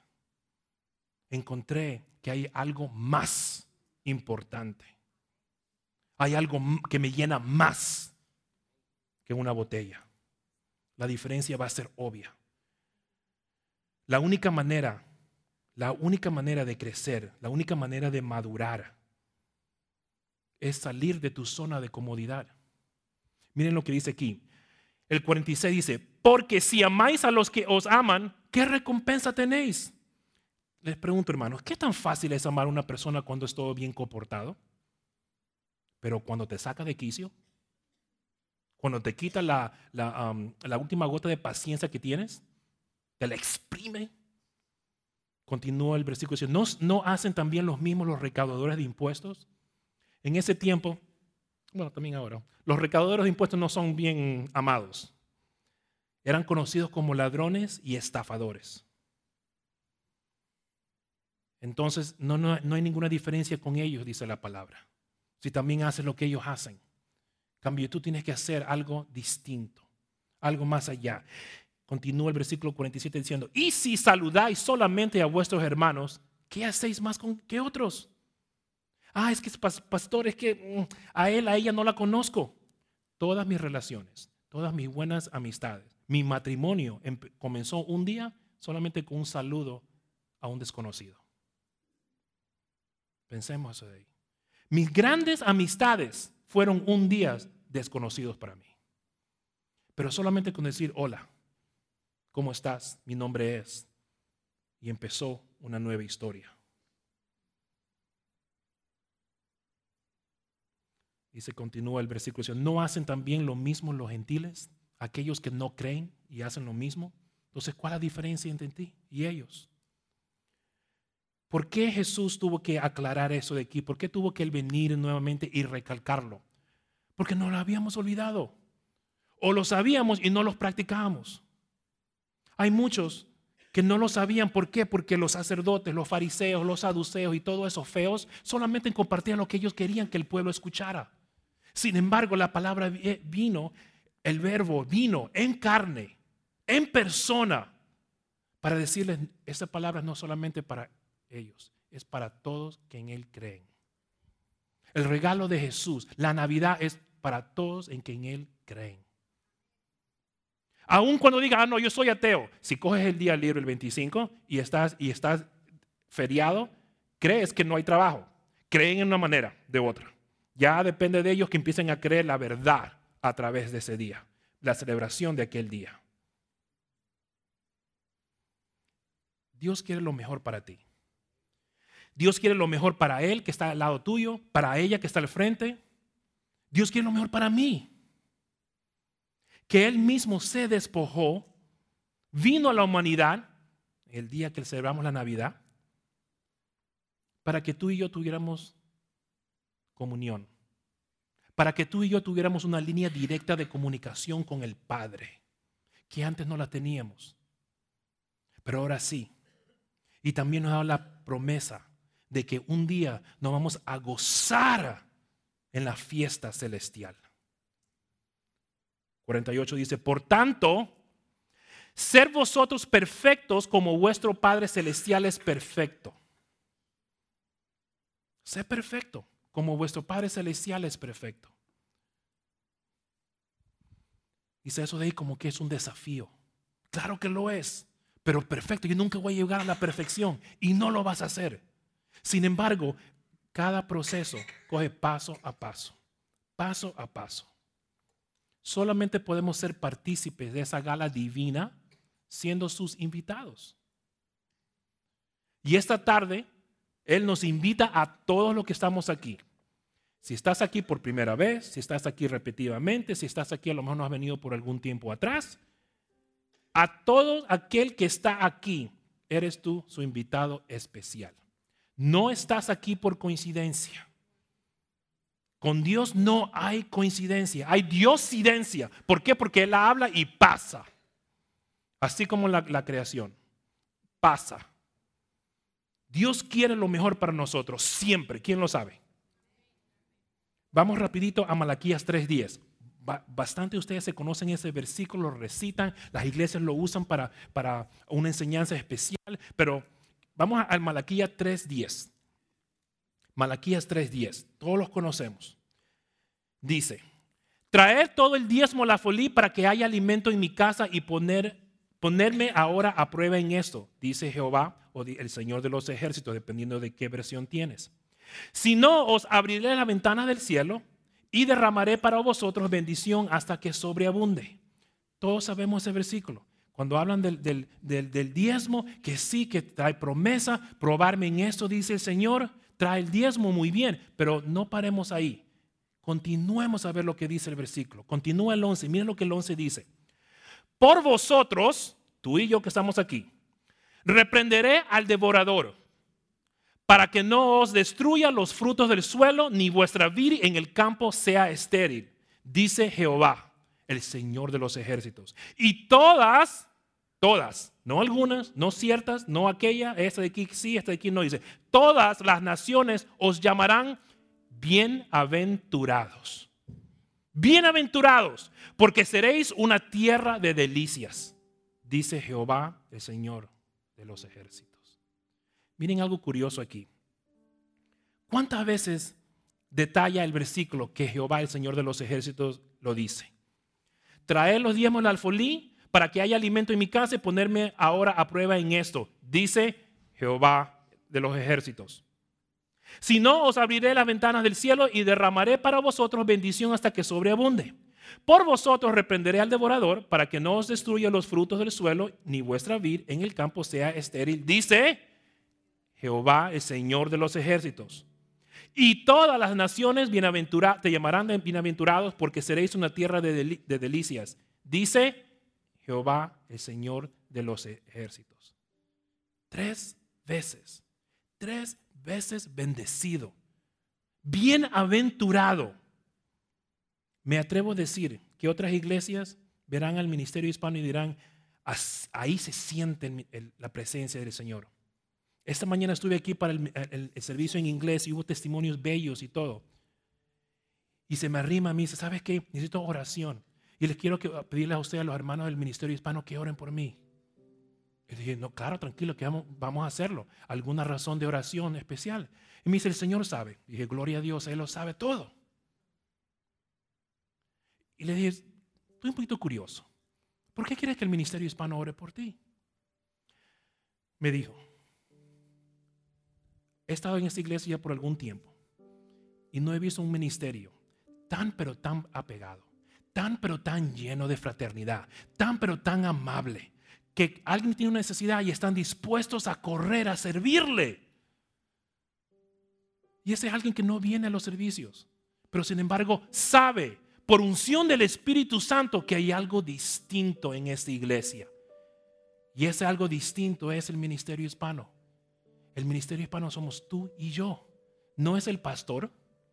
Encontré que hay algo más importante. Hay algo que me llena más que una botella. La diferencia va a ser obvia. La única manera La única manera de crecer, la única manera de madurar es salir de tu zona de comodidad. Miren lo que dice aquí. El cuarenta y seis dice, porque si amáis a los que os aman, ¿qué recompensa tenéis? Les pregunto, hermanos, ¿qué tan fácil es amar a una persona cuando es todo bien comportado? Pero cuando te saca de quicio, cuando te quita la, la, um, la última gota de paciencia que tienes, te la exprime. Continúa el versículo diciendo, ¿no, ¿no hacen también los mismos los recaudadores de impuestos? En ese tiempo, bueno, también ahora, los recaudadores de impuestos no son bien amados. Eran conocidos como ladrones y estafadores. Entonces, no, no, no hay ninguna diferencia con ellos, dice la palabra. Si también haces lo que ellos hacen. En cambio, tú tienes que hacer algo distinto, algo más allá. Continúa el versículo cuarenta y siete diciendo, y si saludáis solamente a vuestros hermanos, ¿qué hacéis más con, que otros? Ah, es que es pastor, es que a él, a ella no la conozco. Todas mis relaciones, todas mis buenas amistades, mi matrimonio comenzó un día solamente con un saludo a un desconocido. Pensemos eso de ahí. Mis grandes amistades fueron un día desconocidos para mí. Pero solamente con decir, hola, ¿cómo estás? Mi nombre es. Y empezó una nueva historia. Y se continúa el versículo diciendo, ¿no hacen también lo mismo los gentiles? Aquellos que no creen y hacen lo mismo. Entonces, ¿cuál es la diferencia entre ti y ellos? ¿Por qué Jesús tuvo que aclarar eso de aquí? ¿Por qué tuvo que él venir nuevamente y recalcarlo? Porque no lo habíamos olvidado. O lo sabíamos y no los practicábamos. Hay muchos que no lo sabían. ¿Por qué? Porque los sacerdotes, los fariseos, los saduceos y todos esos feos solamente compartían lo que ellos querían que el pueblo escuchara. Sin embargo, la palabra vino, el verbo vino en carne, en persona, para decirles, esta palabra no solamente para ellos, es para todos que en Él creen. El regalo de Jesús, la Navidad, es para todos en que en Él creen. Aun cuando diga, ah, no, yo soy ateo. Si coges el día libre el veinticinco y estás, y estás feriado, crees que no hay trabajo. Creen en una manera, de otra. Ya depende de ellos que empiecen a creer la verdad a través de ese día, la celebración de aquel día. Dios quiere lo mejor para ti. Dios quiere lo mejor para él que está al lado tuyo, para ella que está al frente. Dios quiere lo mejor para mí. Que Él mismo se despojó, vino a la humanidad el día que celebramos la Navidad, para que tú y yo tuviéramos comunión, para que tú y yo tuviéramos una línea directa de comunicación con el Padre, que antes no la teníamos, pero ahora sí. Y también nos da la promesa de que un día nos vamos a gozar en la fiesta celestial. cuarenta y ocho dice, por tanto, ser vosotros perfectos como vuestro Padre Celestial es perfecto. Sé perfecto como vuestro Padre Celestial es perfecto. Dice eso de ahí como que es un desafío. Claro que lo es, pero perfecto. Yo nunca voy a llegar a la perfección y no lo vas a hacer. Sin embargo, cada proceso coge paso a paso, paso a paso. Solamente podemos ser partícipes de esa gala divina siendo sus invitados. Y esta tarde, Él nos invita a todos los que estamos aquí. Si estás aquí por primera vez, si estás aquí repetidamente, si estás aquí a lo mejor no has venido por algún tiempo atrás, a todo aquel que está aquí, eres tú su invitado especial. No estás aquí por coincidencia. Con Dios no hay coincidencia, hay diosidencia. ¿Por qué? Porque Él habla y pasa. Así como la, la creación, pasa. Dios quiere lo mejor para nosotros, siempre. ¿Quién lo sabe? Vamos rapidito a Malaquías tres diez. Bastante ustedes se conocen ese versículo, lo recitan, las iglesias lo usan para, para una enseñanza especial, pero vamos al Malaquías tres diez. Malaquías tres diez, todos los conocemos. Dice, traed todo el diezmo a la folí para que haya alimento en mi casa y poner, ponerme ahora a prueba en esto, dice Jehová o el Señor de los ejércitos, dependiendo de qué versión tienes. Si no, os abriré la ventana del cielo y derramaré para vosotros bendición hasta que sobreabunde. Todos sabemos ese versículo. Cuando hablan del, del, del, del diezmo, que sí, que trae promesa, probarme en esto, dice el Señor, trae el diezmo muy bien, pero no paremos ahí. Continuemos a ver lo que dice el versículo. Continúa el once, miren lo que el once dice. Por vosotros, tú y yo que estamos aquí, reprenderé al devorador, para que no os destruya los frutos del suelo, ni vuestra vid en el campo sea estéril, dice Jehová, el Señor de los ejércitos. Y todas, todas, no algunas, no ciertas, no aquella, esta de aquí sí, esta de aquí no, dice, todas las naciones os llamarán bienaventurados. Bienaventurados, porque seréis una tierra de delicias, dice Jehová, el Señor de los ejércitos. Miren algo curioso aquí. ¿Cuántas veces detalla el versículo que Jehová, el Señor de los ejércitos, lo dice? Traer los diezmos al alfolí para que haya alimento en mi casa y ponerme ahora a prueba en esto, dice Jehová de los ejércitos. Si no, os abriré las ventanas del cielo y derramaré para vosotros bendición hasta que sobreabunde. Por vosotros reprenderé al devorador para que no os destruya los frutos del suelo, ni vuestra vid en el campo sea estéril, dice Jehová, el Señor de los ejércitos. Y todas las naciones bienaventuradas te llamarán bienaventurados, porque seréis una tierra de, del, de delicias, dice Jehová, el Señor de los ejércitos. Tres veces, tres veces bendecido, bienaventurado. Me atrevo a decir que otras iglesias verán al ministerio hispano y dirán, ahí se siente la presencia del Señor. Esta mañana estuve aquí para el, el, el servicio en inglés y hubo testimonios bellos y todo. Y se me arrima a mí y dice, ¿sabes qué? Necesito oración. Y les quiero que, pedirles a ustedes, a los hermanos del ministerio hispano, que oren por mí. Y dije, no, claro, tranquilo, que vamos, vamos a hacerlo. ¿Alguna razón de oración especial? Y me dice, el Señor sabe. Y dije, gloria a Dios, Él lo sabe todo. Y le dije, estoy un poquito curioso. ¿Por qué quieres que el ministerio hispano ore por ti? Me dijo, he estado en esta iglesia ya por algún tiempo y no he visto un ministerio tan pero tan apegado, tan pero tan lleno de fraternidad, tan pero tan amable, que alguien tiene una necesidad y están dispuestos a correr a servirle. Y ese es alguien que no viene a los servicios, pero sin embargo sabe por unción del Espíritu Santo que hay algo distinto en esta iglesia. Y ese algo distinto es el ministerio hispano. El ministerio hispano somos tú y yo. No es el pastor.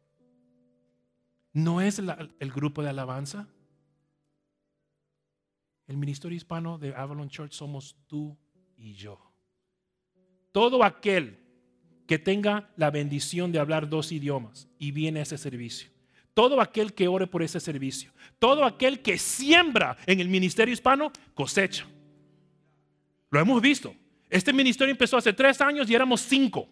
No es la, el grupo de alabanza. El ministerio hispano de Avalon Church somos tú y yo. Todo aquel que tenga la bendición de hablar dos idiomas y viene a ese servicio. Todo aquel que ore por ese servicio. Todo aquel que siembra en el ministerio hispano cosecha. Lo hemos visto. Este ministerio empezó hace tres años y éramos cinco.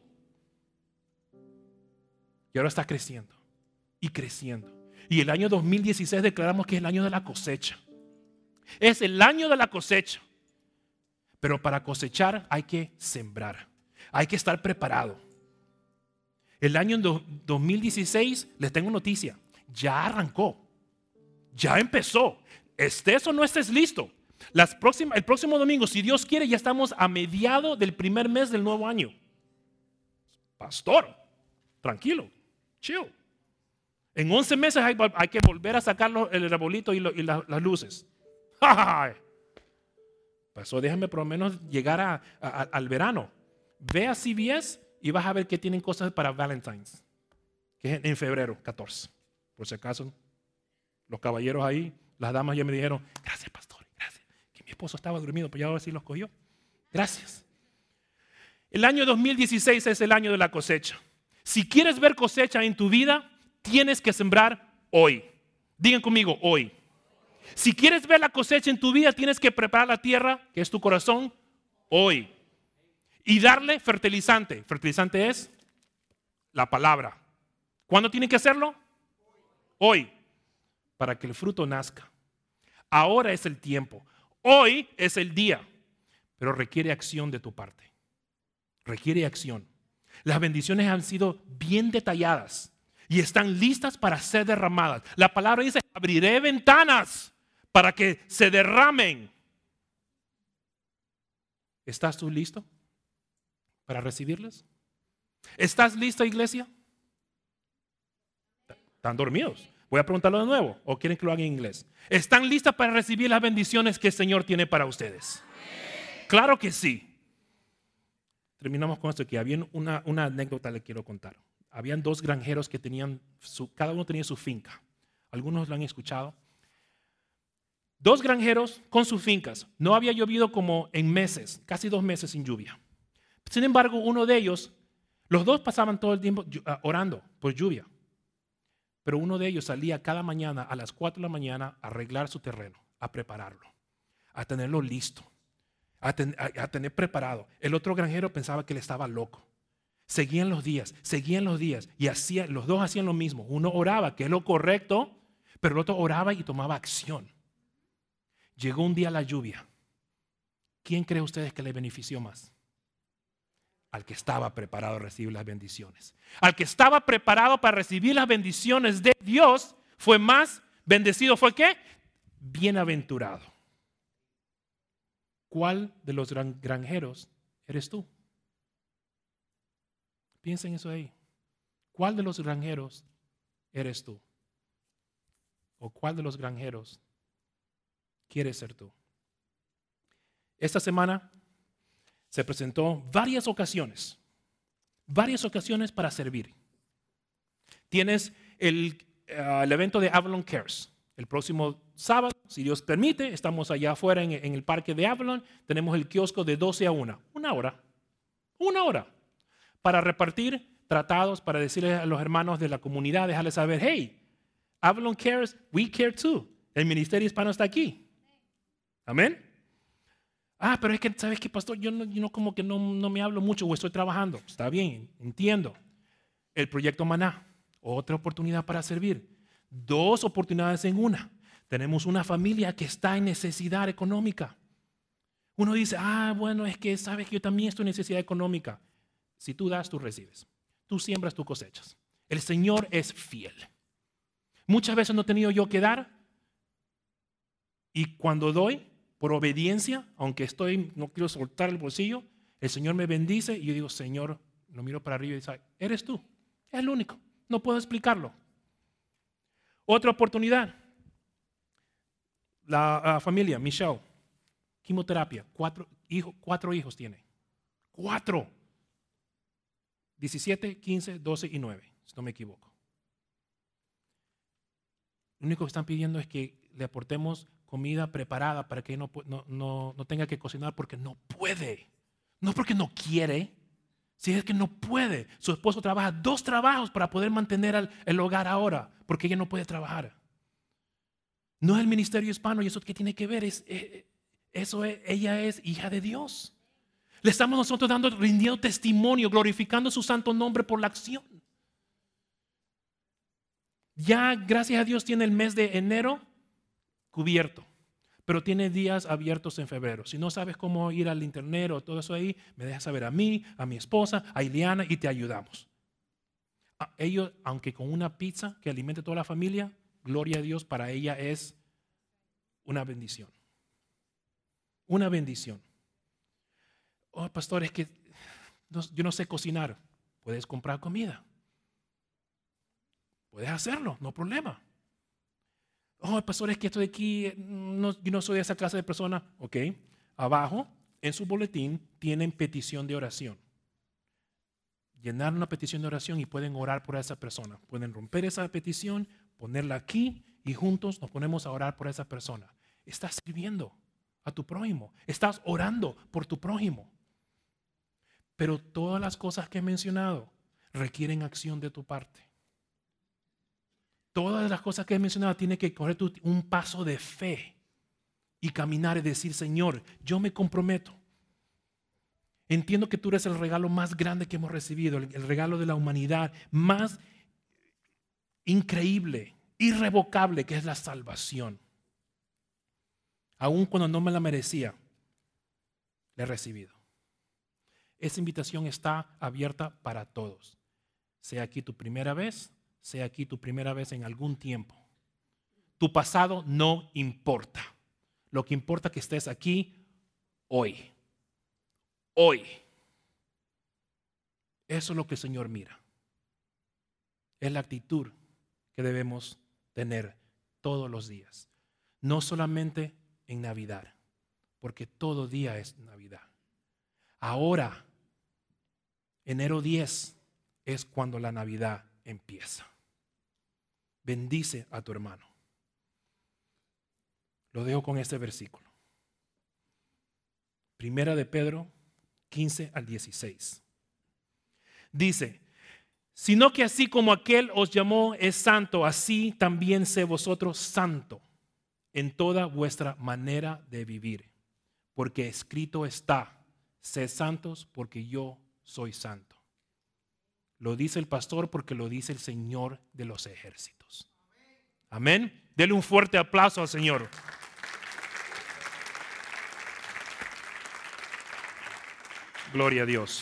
Y ahora está creciendo y creciendo. Y el año dos mil dieciséis declaramos que es el año de la cosecha. Es el año de la cosecha. Pero para cosechar hay que sembrar. Hay que estar preparado. El año dos mil dieciséis, les tengo noticia, ya arrancó. Ya empezó. Estés o no estés listo. Las próximas, el próximo domingo, si Dios quiere, ya estamos a mediados del primer mes del nuevo año. Pastor, tranquilo, chill. En once meses hay, hay que volver a sacar el arbolito y, lo, y la, las luces. Pasó, déjame por lo menos llegar a, a, al verano. Ve a C V S y vas a ver que tienen cosas para Valentine's, que es en febrero catorce. Por si acaso, los caballeros ahí, las damas ya me dijeron, gracias pastor. Mi esposo estaba dormido, pero ya ahora sí los cogió. Gracias. El año dos mil dieciséis es el año de la cosecha. Si quieres ver cosecha en tu vida, tienes que sembrar hoy. Digan conmigo, hoy. Si quieres ver la cosecha en tu vida, tienes que preparar la tierra, que es tu corazón, hoy. Y darle fertilizante. Fertilizante es la palabra. ¿Cuándo tienen que hacerlo? Hoy. Para que el fruto nazca. Ahora es el tiempo. Hoy es el día, pero requiere acción de tu parte. Requiere acción. Las bendiciones han sido bien detalladas y están listas para ser derramadas. La palabra dice, abriré ventanas para que se derramen. ¿Estás tú listo para recibirles? ¿Estás lista, iglesia? ¿Están dormidos? Voy a preguntarlo de nuevo. ¿O quieren que lo haga en inglés? ¿Están listas para recibir las bendiciones que el Señor tiene para ustedes? Claro que sí. Terminamos con esto, que había una, una anécdota que quiero contar. Habían dos granjeros que tenían, su, cada uno tenía su finca. Algunos lo han escuchado. Dos granjeros con sus fincas. No había llovido como en meses, casi dos meses sin lluvia. Sin embargo, uno de ellos, los dos pasaban todo el tiempo orando por lluvia. Pero uno de ellos salía cada mañana a las cuatro de la mañana a arreglar su terreno, a prepararlo, a tenerlo listo, a, ten, a, a tener preparado. El otro granjero pensaba que él estaba loco. Seguían los días, seguían los días y hacía, los dos hacían lo mismo. Uno oraba, que es lo correcto, pero el otro oraba y tomaba acción. Llegó un día la lluvia. ¿Quién cree ustedes que le benefició más? Al que estaba preparado a recibir las bendiciones. Al que estaba preparado para recibir las bendiciones de Dios fue más bendecido. ¿Fue qué? Bienaventurado. ¿Cuál de los granjeros eres tú? Piensen eso ahí. ¿Cuál de los granjeros eres tú? ¿O cuál de los granjeros quieres ser tú? Esta semana se presentó varias ocasiones, varias ocasiones para servir. Tienes el, uh, el evento de Avalon Cares. El próximo sábado, si Dios permite, estamos allá afuera en, en el parque de Avalon. Tenemos el kiosco de doce a una. Una hora. Una hora. Para repartir tratados, para decirle a los hermanos de la comunidad, dejarles saber, hey, Avalon Cares, we care too. El ministerio hispano está aquí. Amén. Ah, pero es que, ¿sabes qué, pastor? Yo no, yo no como que no, no me hablo mucho o estoy trabajando. Está bien, entiendo. El proyecto Maná, otra oportunidad para servir. Dos oportunidades en una. Tenemos una familia que está en necesidad económica. Uno dice, ah, bueno, es que sabes que yo también estoy en necesidad económica. Si tú das, tú recibes. Tú siembras, tú cosechas. El Señor es fiel. Muchas veces no he tenido yo que dar. Y cuando doy, por obediencia, aunque estoy, no quiero soltar el bolsillo, el Señor me bendice y yo digo, Señor, lo miro para arriba y digo, eres tú, es el único, no puedo explicarlo. Otra oportunidad, la, la familia, Michelle, quimioterapia, cuatro, hijo, cuatro hijos tiene, cuatro, diecisiete, quince, doce y nueve, si no me equivoco. Lo único que están pidiendo es que le aportemos comida preparada para que no, no, no, no tenga que cocinar porque no puede. No porque no quiere, si es que no puede. Su esposo trabaja dos trabajos para poder mantener el, el hogar ahora, porque ella no puede trabajar. No es el ministerio hispano y eso que tiene que ver, es, es, eso es, ella es hija de Dios. Le estamos nosotros dando, rindiendo testimonio, glorificando su santo nombre por la acción. Ya, gracias a Dios, tiene el mes de enero cubierto, pero tiene días abiertos en febrero. Si no sabes cómo ir al internet o todo eso ahí, me dejas saber a mí, a mi esposa, a Ileana y te ayudamos. A ellos, aunque con una pizza que alimente a toda la familia, gloria a Dios, para ella es una bendición. Una bendición. Oh, pastor, es que no, yo no sé cocinar. Puedes comprar comida. Puedes hacerlo, no hay problema. Oh, pastor, es que estoy aquí, no, yo no soy de esa clase de persona. Ok, abajo en su boletín tienen petición de oración. Llenar una petición de oración y pueden orar por esa persona. Pueden romper esa petición, ponerla aquí y juntos nos ponemos a orar por esa persona. Estás sirviendo a tu prójimo, estás orando por tu prójimo. Pero todas las cosas que he mencionado requieren acción de tu parte. Todas las cosas que he mencionado tienen que correr un paso de fe y caminar y decir, Señor, yo me comprometo. Entiendo que tú eres el regalo más grande que hemos recibido, el, el regalo de la humanidad más increíble, irrevocable, que es la salvación. Aun cuando no me la merecía, la he recibido. Esa invitación está abierta para todos. Sea aquí tu primera vez, sea aquí tu primera vez en algún tiempo. Tu pasado no importa. Lo que importa es que estés aquí hoy. hoy. Eso es lo que el Señor mira. Es la actitud que debemos tener todos los días. No solamente en Navidad, porque todo día es Navidad. Ahora, enero diez es cuando la Navidad empieza. Bendice a tu hermano. Lo dejo con este versículo. Primera de Pedro quince al dieciséis. Dice, sino que así como aquel os llamó es santo, así también sé vosotros santo en toda vuestra manera de vivir. Porque escrito está, sed santos porque yo soy santo. Lo dice el pastor porque lo dice el Señor de los ejércitos. Amén. Dele un fuerte aplauso al Señor. Gloria a Dios.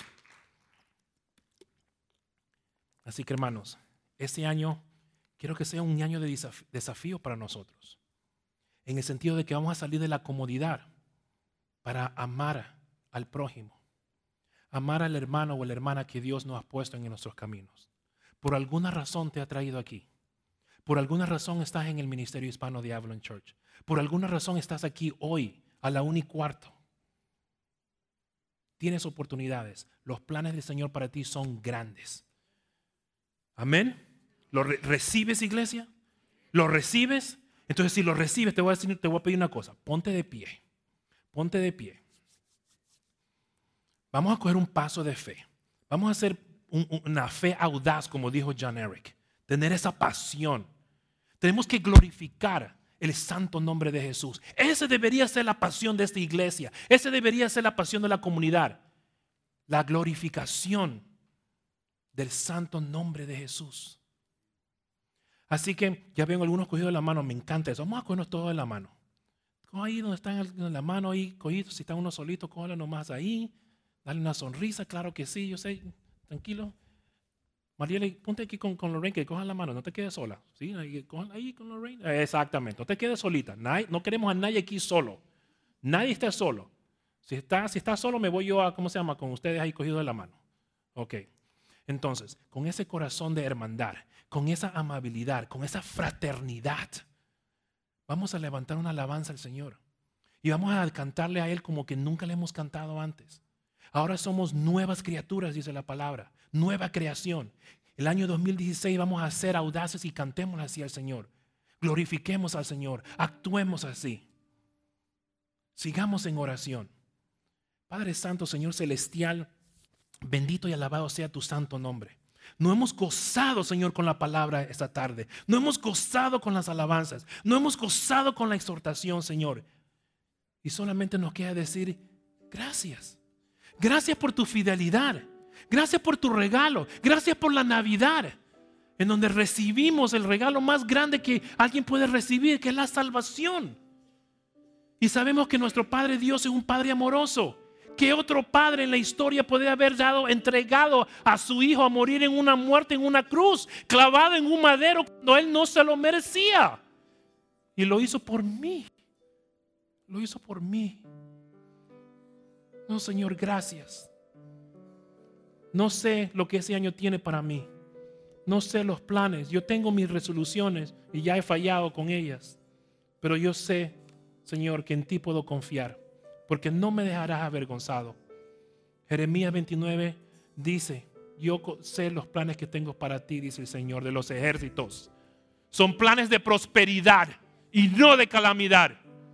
Así que hermanos, este año quiero que sea un año de desafío, desafío para nosotros. En el sentido de que vamos a salir de la comodidad para amar al prójimo. Amar al hermano o a la hermana que Dios nos ha puesto en nuestros caminos. Por alguna razón te ha traído aquí. Por alguna razón estás en el ministerio hispano de Avalon Church. Por alguna razón estás aquí hoy a la una y cuarto. Tienes oportunidades. Los planes del Señor para ti son grandes. Amén. ¿Lo re- recibes, iglesia? ¿Lo recibes? Entonces, si lo recibes, te voy a decir, te voy a pedir una cosa. Ponte de pie. Ponte de pie. Vamos a coger un paso de fe. Vamos a hacer un, una fe audaz, como dijo John Eric. Tener esa pasión. Tenemos que glorificar el santo nombre de Jesús. Ese debería ser la pasión de esta iglesia. Ese debería ser la pasión de la comunidad. La glorificación del santo nombre de Jesús. Así que ya ven algunos cogidos de la mano. Me encanta eso. Vamos a cogernos todos de la mano. Coge ahí donde están en la mano ahí, cogidos. Si están uno solito, cógelo nomás ahí. Dale una sonrisa, claro que sí. Yo sé, tranquilo. Mariela, ponte aquí con, con Lorraine, que cojan la mano, no te quedes sola. ¿Sí? Ahí, cojan ahí con Lorraine. Eh, exactamente, no te quedes solita. Nadie, no queremos a nadie aquí solo. Nadie está solo. Si está, si está solo, me voy yo a, ¿cómo se llama? Con ustedes ahí cogidos de la mano. Ok. Entonces, con ese corazón de hermandad, con esa amabilidad, con esa fraternidad, vamos a levantar una alabanza al Señor. Y vamos a cantarle a Él como que nunca le hemos cantado antes. Ahora somos nuevas criaturas, dice la palabra. Nueva creación. El año dos mil dieciséis vamos a ser audaces y cantemos así al Señor. Glorifiquemos al Señor. Actuemos así. Sigamos en oración. Padre Santo, Señor Celestial, bendito y alabado sea tu santo nombre. No hemos gozado, Señor, con la palabra esta tarde. No hemos gozado con las alabanzas. No hemos gozado con la exhortación, Señor. Y solamente nos queda decir gracias. Gracias por tu fidelidad. Gracias por tu regalo. Gracias por la Navidad, en donde recibimos el regalo más grande que alguien puede recibir, que es la salvación. Y sabemos que nuestro Padre Dios es un Padre amoroso. ¿Qué otro padre en la historia puede haber dado, entregado a su hijo a morir en una muerte, en una cruz, clavado en un madero cuando él no se lo merecía? Y lo hizo por mí. Lo hizo por mí. No, Señor, gracias. No sé lo que ese año tiene para mí. No sé los planes. Yo tengo mis resoluciones y ya he fallado con ellas. Pero yo sé, Señor, que en ti puedo confiar, porque no me dejarás avergonzado. Jeremías veintinueve dice, yo sé los planes que tengo para ti, dice el Señor de los ejércitos. Son planes de prosperidad y no de calamidad.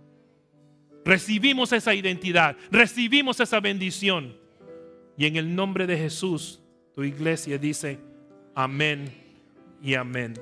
Recibimos esa identidad, recibimos esa bendición. Y en el nombre de Jesús, tu iglesia dice amén y amén.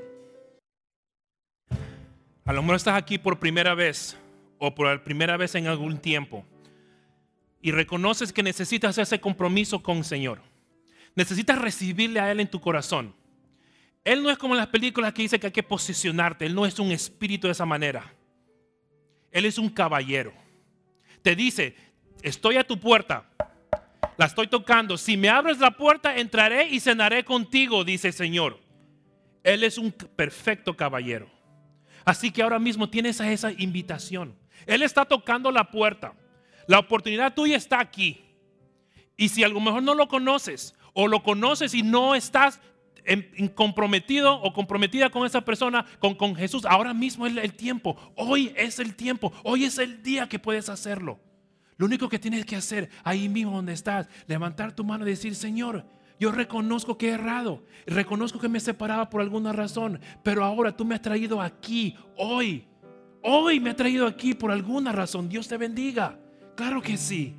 A lo mejor estás aquí por primera vez o por primera vez en algún tiempo y reconoces que necesitas ese compromiso con el Señor. Necesitas recibirle a Él en tu corazón. Él no es como en las películas que dice que hay que posicionarte. Él no es un espíritu de esa manera. Él es un caballero. Te dice, estoy a tu puerta, la estoy tocando. Si me abres la puerta, entraré y cenaré contigo, dice el Señor. Él es un perfecto caballero. Así que ahora mismo tienes esa invitación. Él está tocando la puerta. La oportunidad tuya está aquí. Y si a lo mejor no lo conoces, o lo conoces y no estás en, en comprometido o comprometida con esa persona, con, con Jesús, ahora mismo es el tiempo. Hoy es el tiempo. Hoy es el día que puedes hacerlo. Lo único que tienes que hacer ahí mismo donde estás, levantar tu mano y decir: Señor, yo reconozco que he errado, reconozco que me separaba por alguna razón, pero ahora tú me has traído aquí, hoy. Hoy me has traído aquí por alguna razón. Dios te bendiga. Claro que sí.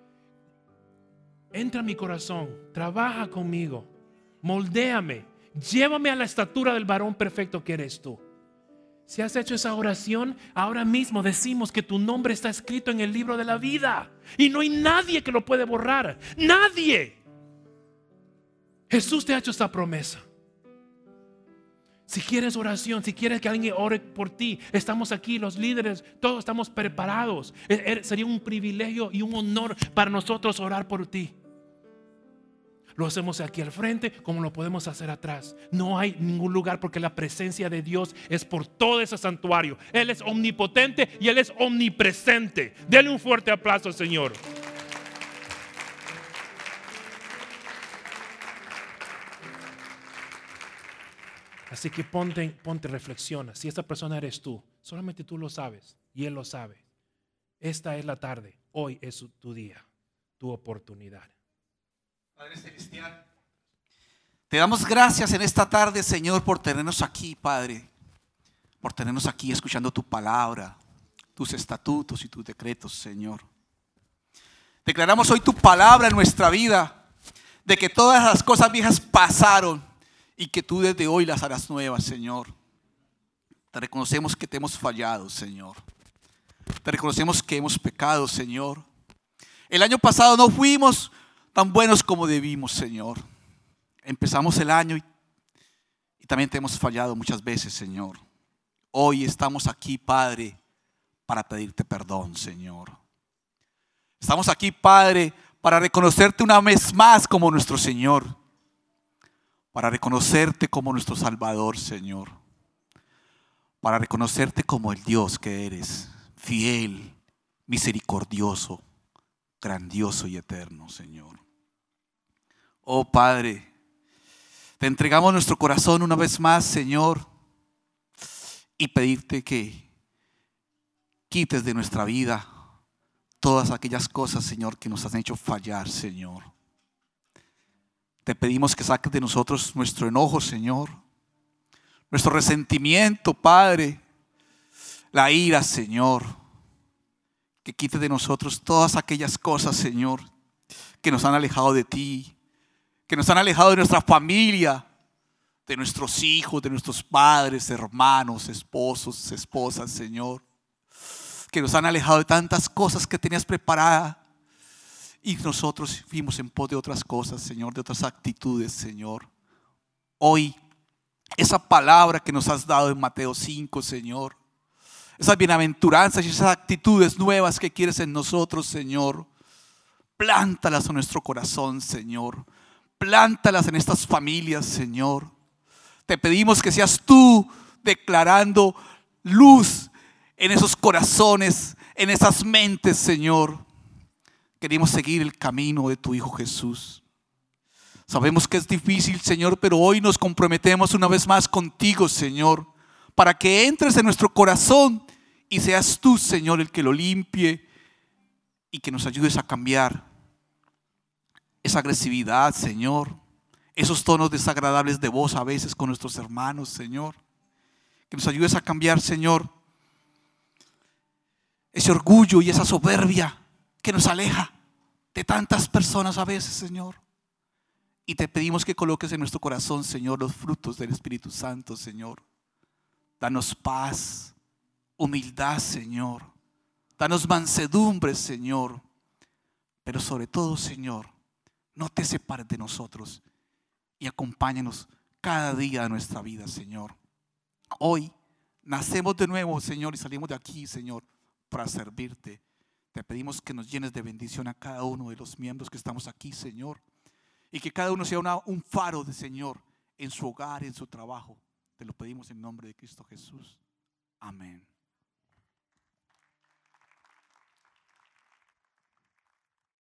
Entra a mi corazón, trabaja conmigo, moldéame, llévame a la estatura del varón perfecto que eres tú. Si has hecho esa oración, ahora mismo decimos que tu nombre está escrito en el libro de la vida y no hay nadie que lo puede borrar. Nadie. Jesús te ha hecho esta promesa. Si quieres oración, si quieres que alguien ore por ti, estamos aquí, los líderes, todos estamos preparados. Sería un privilegio y un honor para nosotros orar por ti. Lo hacemos aquí al frente como lo podemos hacer atrás. No hay ningún lugar, porque la presencia de Dios es por todo ese santuario. Él es omnipotente y Él es omnipresente. Denle un fuerte aplauso al Señor. Así que ponte, ponte, reflexiona. Si esta persona eres tú, solamente tú lo sabes y Él lo sabe. Esta es la tarde. Hoy es tu día, tu oportunidad. Padre Celestial, te damos gracias en esta tarde, Señor, por tenernos aquí, Padre, por tenernos aquí escuchando tu palabra, tus estatutos y tus decretos, Señor. Declaramos hoy tu palabra en nuestra vida, de que todas las cosas viejas pasaron y que tú desde hoy las harás nuevas, Señor. Te reconocemos que te hemos fallado, Señor. Te reconocemos que hemos pecado, Señor. El año pasado no fuimos tan buenos como debimos, Señor. Empezamos el año y, y también te hemos fallado muchas veces, Señor. Hoy estamos aquí, Padre, para pedirte perdón, Señor. Estamos aquí, Padre, para reconocerte una vez más como nuestro Señor, para reconocerte como nuestro Salvador, Señor, para reconocerte como el Dios que eres, fiel, misericordioso, grandioso y eterno, Señor. Oh Padre, te entregamos nuestro corazón una vez más, Señor, y pedirte que quites de nuestra vida todas aquellas cosas, Señor, que nos han hecho fallar, Señor. Te pedimos que saques de nosotros nuestro enojo, Señor, nuestro resentimiento, Padre, la ira, Señor. Que quites de nosotros todas aquellas cosas, Señor, que nos han alejado de ti, que nos han alejado de nuestra familia, de nuestros hijos, de nuestros padres, hermanos, esposos, esposas, Señor, que nos han alejado de tantas cosas que tenías preparadas y nosotros fuimos en pos de otras cosas, Señor, de otras actitudes, Señor. Hoy, esa palabra que nos has dado en Mateo cinco, Señor, esas bienaventuranzas y esas actitudes nuevas que quieres en nosotros, Señor, plántalas en nuestro corazón, Señor. Plántalas en estas familias, Señor. Te pedimos que seas tú declarando luz en esos corazones, en esas mentes, Señor. Queremos seguir el camino de tu Hijo Jesús. Sabemos que es difícil, Señor, pero hoy nos comprometemos una vez más contigo, Señor, para que entres en nuestro corazón y seas tú, Señor, el que lo limpie y que nos ayudes a cambiar esa agresividad, Señor, esos tonos desagradables de voz a veces con nuestros hermanos, Señor. Que nos ayudes a cambiar, Señor, ese orgullo y esa soberbia que nos aleja de tantas personas a veces, Señor. Y te pedimos que coloques en nuestro corazón, Señor, los frutos del Espíritu Santo, Señor. Danos paz, humildad, Señor. Danos mansedumbre, Señor. Pero sobre todo, Señor, no te separes de nosotros y acompáñanos cada día de nuestra vida, Señor. Hoy nacemos de nuevo, Señor, y salimos de aquí, Señor, para servirte. Te pedimos que nos llenes de bendición a cada uno de los miembros que estamos aquí, Señor, y que cada uno sea una, un faro de Señor en su hogar, en su trabajo. Te lo pedimos en nombre de Cristo Jesús. Amén.